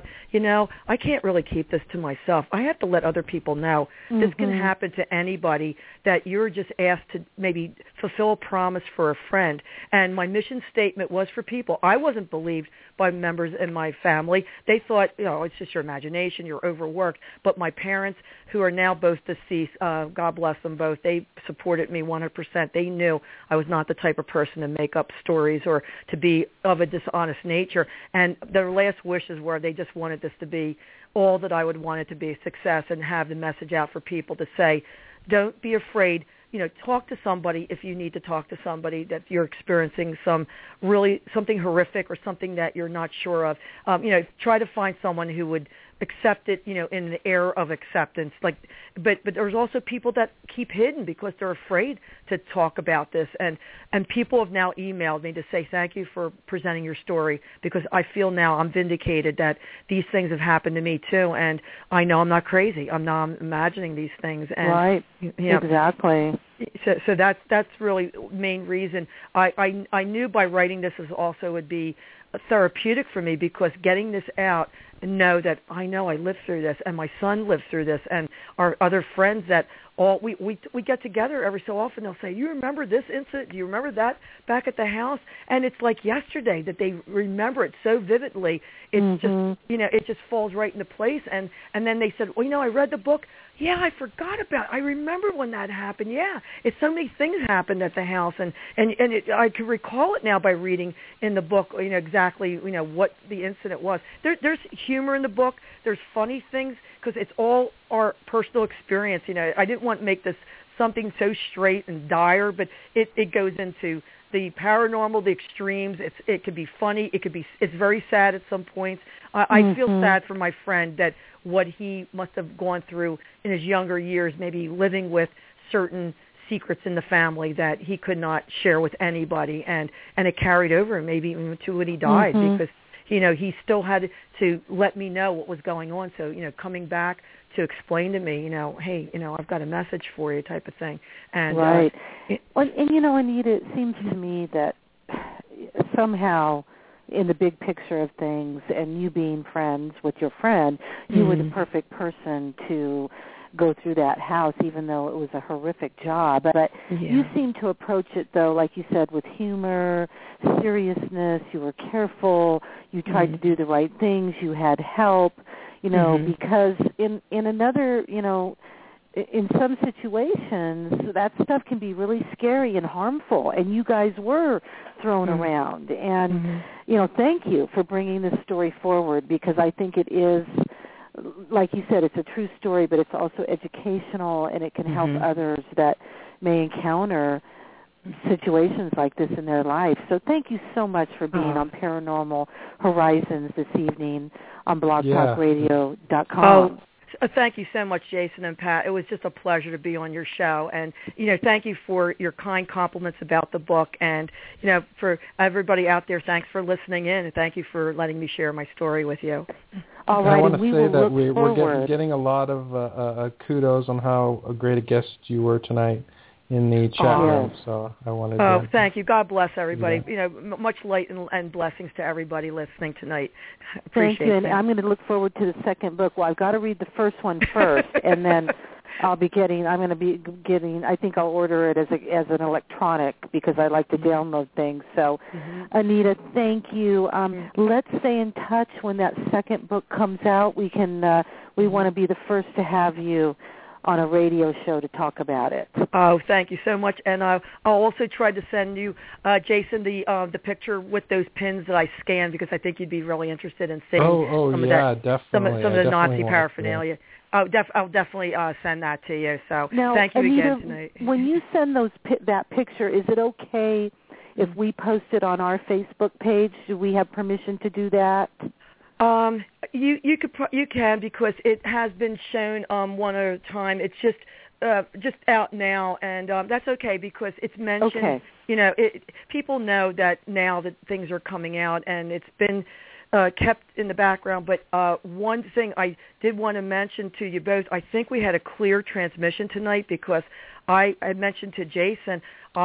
I can't really keep this to myself. I have to let other people know. This can happen to anybody, that you're just asked to maybe fulfill a promise for a friend. And my mission statement was for people. I wasn't believed by members in my family. They thought, it's just your imagination, you're overworked. But my parents, who are now both deceased, God bless them both, they supported me 100%. They knew I was not the type of person to make up stories or to be of a dishonest nature. And their last wishes were they just wanted this to be all that I would want it to be, a success, and have the message out for people to say, don't be afraid. Talk to somebody if you need to talk to somebody that you're experiencing something horrific or something that you're not sure of. Try to find someone who would accept it, in an air of acceptance. But there's also people that keep hidden because they're afraid to talk about this. And people have now emailed me to say thank you for presenting your story, because I feel now I'm vindicated that these things have happened to me too, and I know I'm not crazy. I'm not imagining these things. And, right. Exactly. So that's really the main reason. I knew by writing this also would be therapeutic for me, because getting this out and know that I lived through this, and my son lived through this, and our other friends that all we get together every so often. They'll say, you remember this incident? Do you remember that back at the house? And it's like yesterday that they remember it so vividly. It's just, it just falls right into place. And then they said, well, I read the book. Yeah, I forgot about it. I remember when that happened. Yeah, it's so many things happened at the house, and I can recall it now by reading in the book, exactly, what the incident was. There's humor in the book. There's funny things, because it's all our personal experience. I didn't want to make this something so straight and dire, but it goes into the paranormal, the extremes. It could be funny. It's very sad at some points. I feel sad for my friend that what he must have gone through in his younger years, maybe living with certain secrets in the family that he could not share with anybody, and it carried over maybe even to when he died, because he still had to let me know what was going on. So coming back to explain to me, hey, I've got a message for you, type of thing. And right. And Anita, it seems to me that somehow, in the big picture of things, and you being friends with your friend, you were the perfect person to go through that house, even though it was a horrific job. But you seem to approach it, though, like you said, with humor, seriousness. You were careful. You tried to do the right things. You had help, because in another, in some situations, that stuff can be really scary and harmful, and you guys were thrown around. And, thank you for bringing this story forward, because I think it is, like you said, it's a true story, but it's also educational, and it can help others that may encounter situations like this in their life. So thank you so much for being on Paranormal Horizons this evening on blogtalkradio.com. Thank you so much, Jason and Pat. It was just a pleasure to be on your show. And, thank you for your kind compliments about the book. And, for everybody out there, thanks for listening in. And thank you for letting me share my story with you. All right. I want to say that we're getting a lot of kudos on how great a guest you were tonight in the chat room. So I wanted to... thank you. God bless everybody. Much light and blessings to everybody listening tonight. Appreciate Thank you. And I'm going to look forward to the second book. Well, I've got to read the first one first, and then I think I'll order it as an electronic, because I like to download things. So, Anita, thank you. Let's stay in touch when that second book comes out. We want to be the first to have you on a radio show to talk about it. Oh, thank you so much. And I'll also try to send you, Jason, the picture with those pins that I scanned, because I think you'd be really interested in seeing some of the Nazi paraphernalia. I'll definitely send that to you. So now, thank you Anita, again tonight. When you send that picture, is it okay if we post it on our Facebook page? Do we have permission to do that? You can, because it has been shown one other time. It's just out now, and that's okay, because it's mentioned. Okay. People know that now that things are coming out, and it's been kept in the background. But one thing I did want to mention to you both, I think we had a clear transmission tonight, because I mentioned to Jason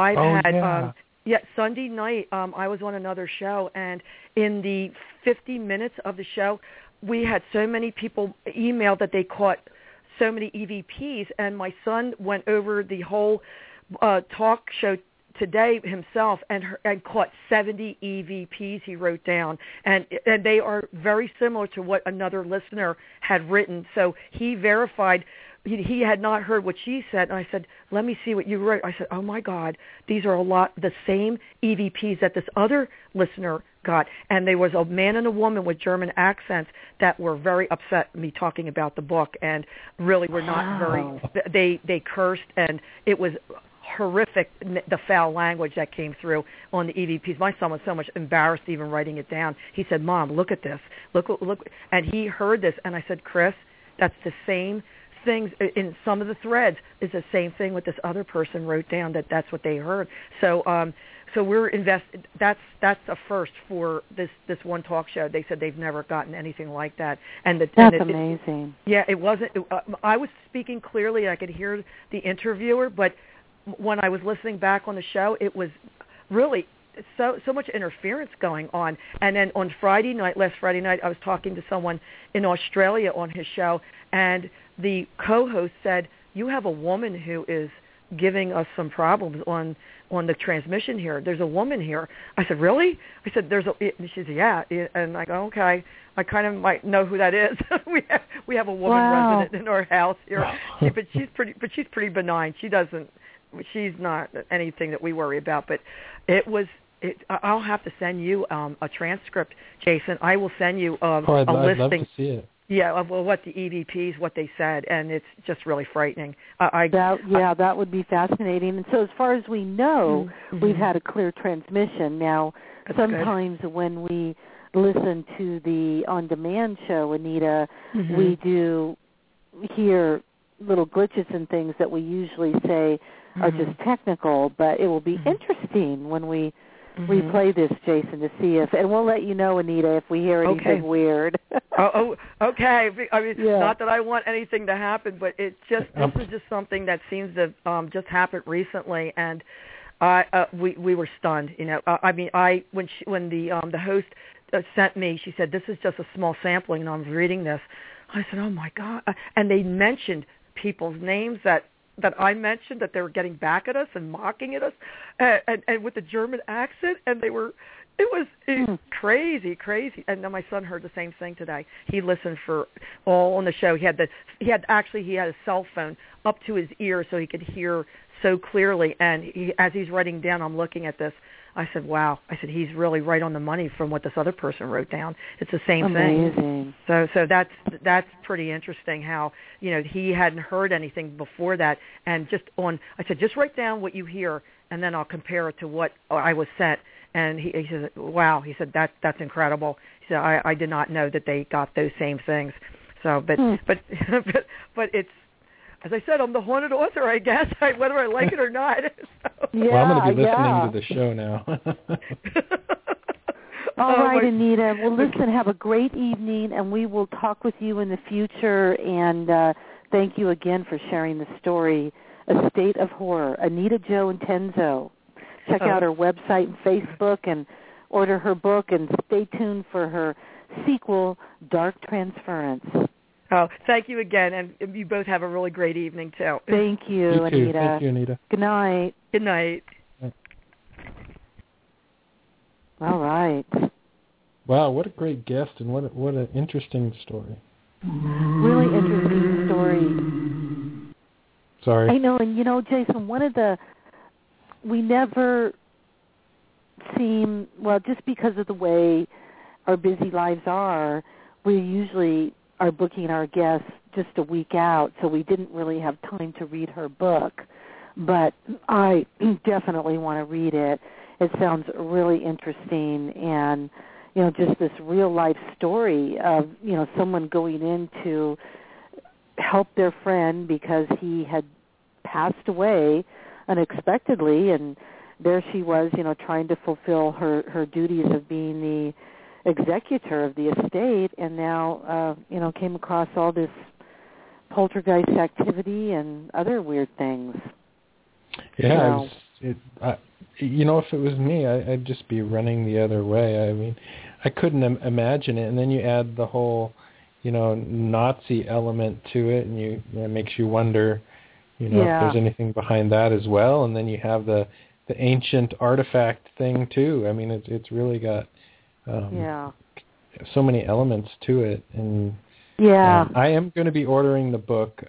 Sunday night I was on another show, and in the 50 minutes of the show, we had so many people email that they caught so many EVPs, and my son went over the whole talk show today himself and caught 70 EVPs he wrote down, and they are very similar to what another listener had written. So he verified. He had not heard what she said, and I said, let me see what you wrote. I said, oh, my God, these are a lot the same EVPs that this other listener got. And there was a man and a woman with German accents that were very upset at me talking about the book, and really were not very, they cursed, and it was horrific, the foul language that came through on the EVPs. My son was so much embarrassed even writing it down. He said, Mom, look at this. Look. And he heard this, and I said, Chris, that's the same things in some of the threads is the same thing what this other person wrote down, that's what they heard. So we're invested. That's a first for this one talk show. They said they've never gotten anything like that. That's amazing. It wasn't. I was speaking clearly. I could hear the interviewer, but when I was listening back on the show, it was really so much interference going on. And then on last Friday night, I was talking to someone in Australia on his show, and the co-host said, you have a woman who is giving us some problems on the transmission here. There's a woman here. I said, really? I said, and she said, yeah. And I go, okay. I kind of might know who that is. we have a woman resident in our house here, but she's pretty benign. She's not anything that we worry about. But I'll have to send you a transcript, Jason. I will send you a listing. I'd love to see it. what the EVPs, what they said, and it's just really frightening. That would be fascinating. And so as far as we know, we've had a clear transmission. Now, sometimes when we listen to the on-demand show, Anita, we do hear little glitches and things that we usually say are just technical, but it will be interesting when we replay this, Jason, to see if, and we'll let you know, Anita, if we hear anything weird. Okay. I mean, not that I want anything to happen, but this is just something that seems to just happened recently, and we were stunned. When the host sent me, she said, "This is just a small sampling," and I was reading this. I said, "Oh my God!" And they mentioned people's names that I mentioned, that they were getting back at us and mocking at us, and with the German accent, and it was crazy. And then my son heard the same thing today. He listened for all on the show. He had a cell phone up to his ear so he could hear so clearly. And as he's writing down, I'm looking at this. I said, wow. I said, he's really right on the money from what this other person wrote down. It's the same thing. So that's pretty interesting how, he hadn't heard anything before that. And I said, just write down what you hear, and then I'll compare it to what I was sent. And he said, wow. He said, that's incredible. He said, I did not know that they got those same things. So, but it's, as I said, I'm the haunted author, I guess, whether I like it or not. So. Well, I'm going to be listening to the show now. All right, Anita. Well, listen, have a great evening, and we will talk with you in the future. And thank you again for sharing the story, A State of Horror, Anita Jo Intenzo. Check out her website and Facebook and order her book, and stay tuned for her sequel, Dark Transference. Oh, thank you again, and you both have a really great evening, too. Thank you, you Anita. Too. Thank you, Anita. Good night. Good night. All right. Wow, what a great guest, and what an interesting story. Really interesting story. Sorry. I know, and Jason, we never seem, just because of the way our busy lives are, we usually are booking our guests just a week out, so we didn't really have time to read her book. But I definitely want to read it. It sounds really interesting, and just this real life story of someone going in to help their friend because he had passed away unexpectedly, and there she was, trying to fulfill her duties of being the executor of the estate, and now came across all this poltergeist activity and other weird things. Yeah, if it was me, I'd just be running the other way. I mean, I couldn't imagine it. And then you add the whole, Nazi element to it, and it makes you wonder, if there's anything behind that as well. And then you have the ancient artifact thing too. I mean, it's really got so many elements to it. And I am going to be ordering the book.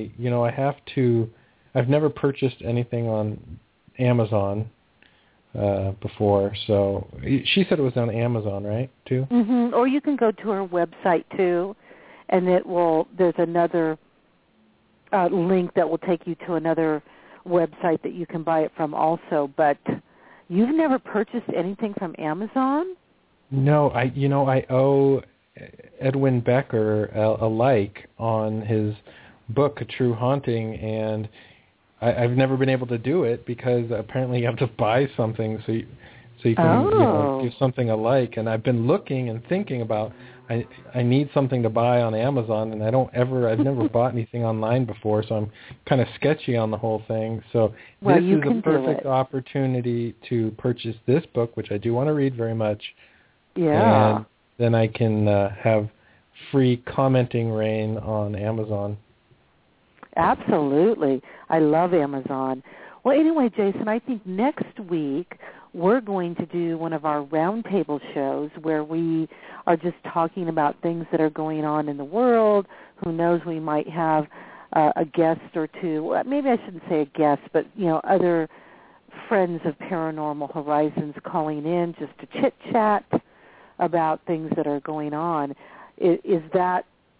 I've never purchased anything on Amazon before, so she said it was on Amazon, right, too? Mm-hmm. Or you can go to her website too, and there's another link that will take you to another website that you can buy it from also. But you've never purchased anything from Amazon? No, I owe Edwin Becker a like on his book, A True Haunting, and I've never been able to do it because apparently you have to buy something so you can give something a like. And I've been looking and thinking about I need something to buy on Amazon, and I've never bought anything online before, so I'm kind of sketchy on the whole thing. So this is a perfect opportunity to purchase this book, which I do want to read very much. Yeah. And then I can have free commenting reign on Amazon. Absolutely. I love Amazon. Well, anyway, Jason, I think next week we're going to do one of our roundtable shows where we are just talking about things that are going on in the world. Who knows, we might have a guest or two. Well, maybe I shouldn't say a guest, but, other friends of Paranormal Horizons calling in just to chit-chat about things that are going on. Is that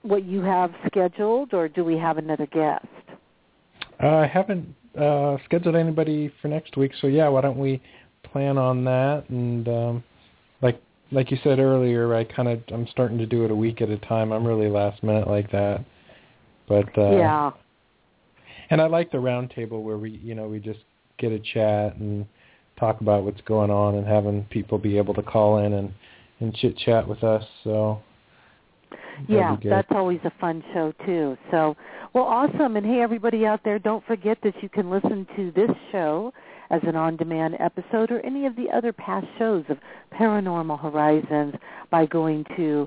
what you have scheduled, or do we have another guest? I haven't scheduled anybody for next week, so yeah, why don't we plan on that? And like you said earlier, I'm starting to do it a week at a time. I'm really last minute like that. But yeah. And I like the round table where we just get a chat and talk about what's going on and having people be able to call in and chit chat with us. So yeah, that's always a fun show too. So, well, awesome. And hey, everybody out there, don't forget that you can listen to this show as an on-demand episode or any of the other past shows of Paranormal Horizons by going to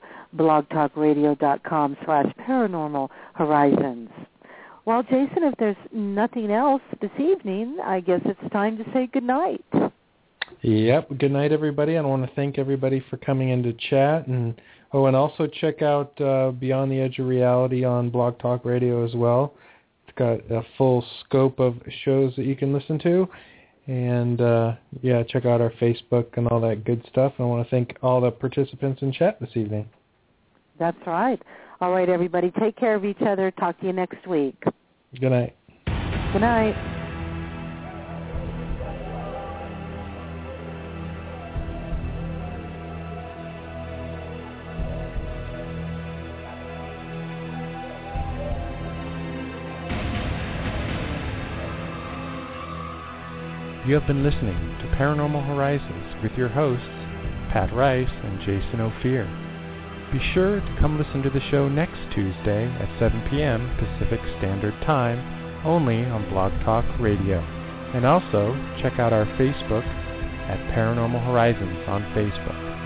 blogtalkradio.com/Paranormal Horizons. Well, Jason, if there's nothing else this evening, I guess it's time to say goodnight. Yep. Good night, everybody. I want to thank everybody for coming in to chat. And also check out Beyond the Edge of Reality on Blog Talk Radio as well. It's got a full scope of shows that you can listen to. And, check out our Facebook and all that good stuff. I want to thank all the participants in chat this evening. That's right. All right, everybody. Take care of each other. Talk to you next week. Good night. Good night. You have been listening to Paranormal Horizons with your hosts, Pat Rice and Jason Ophir. Be sure to come listen to the show next Tuesday at 7 p.m. Pacific Standard Time, only on Blog Talk Radio. And also check out our Facebook at Paranormal Horizons on Facebook.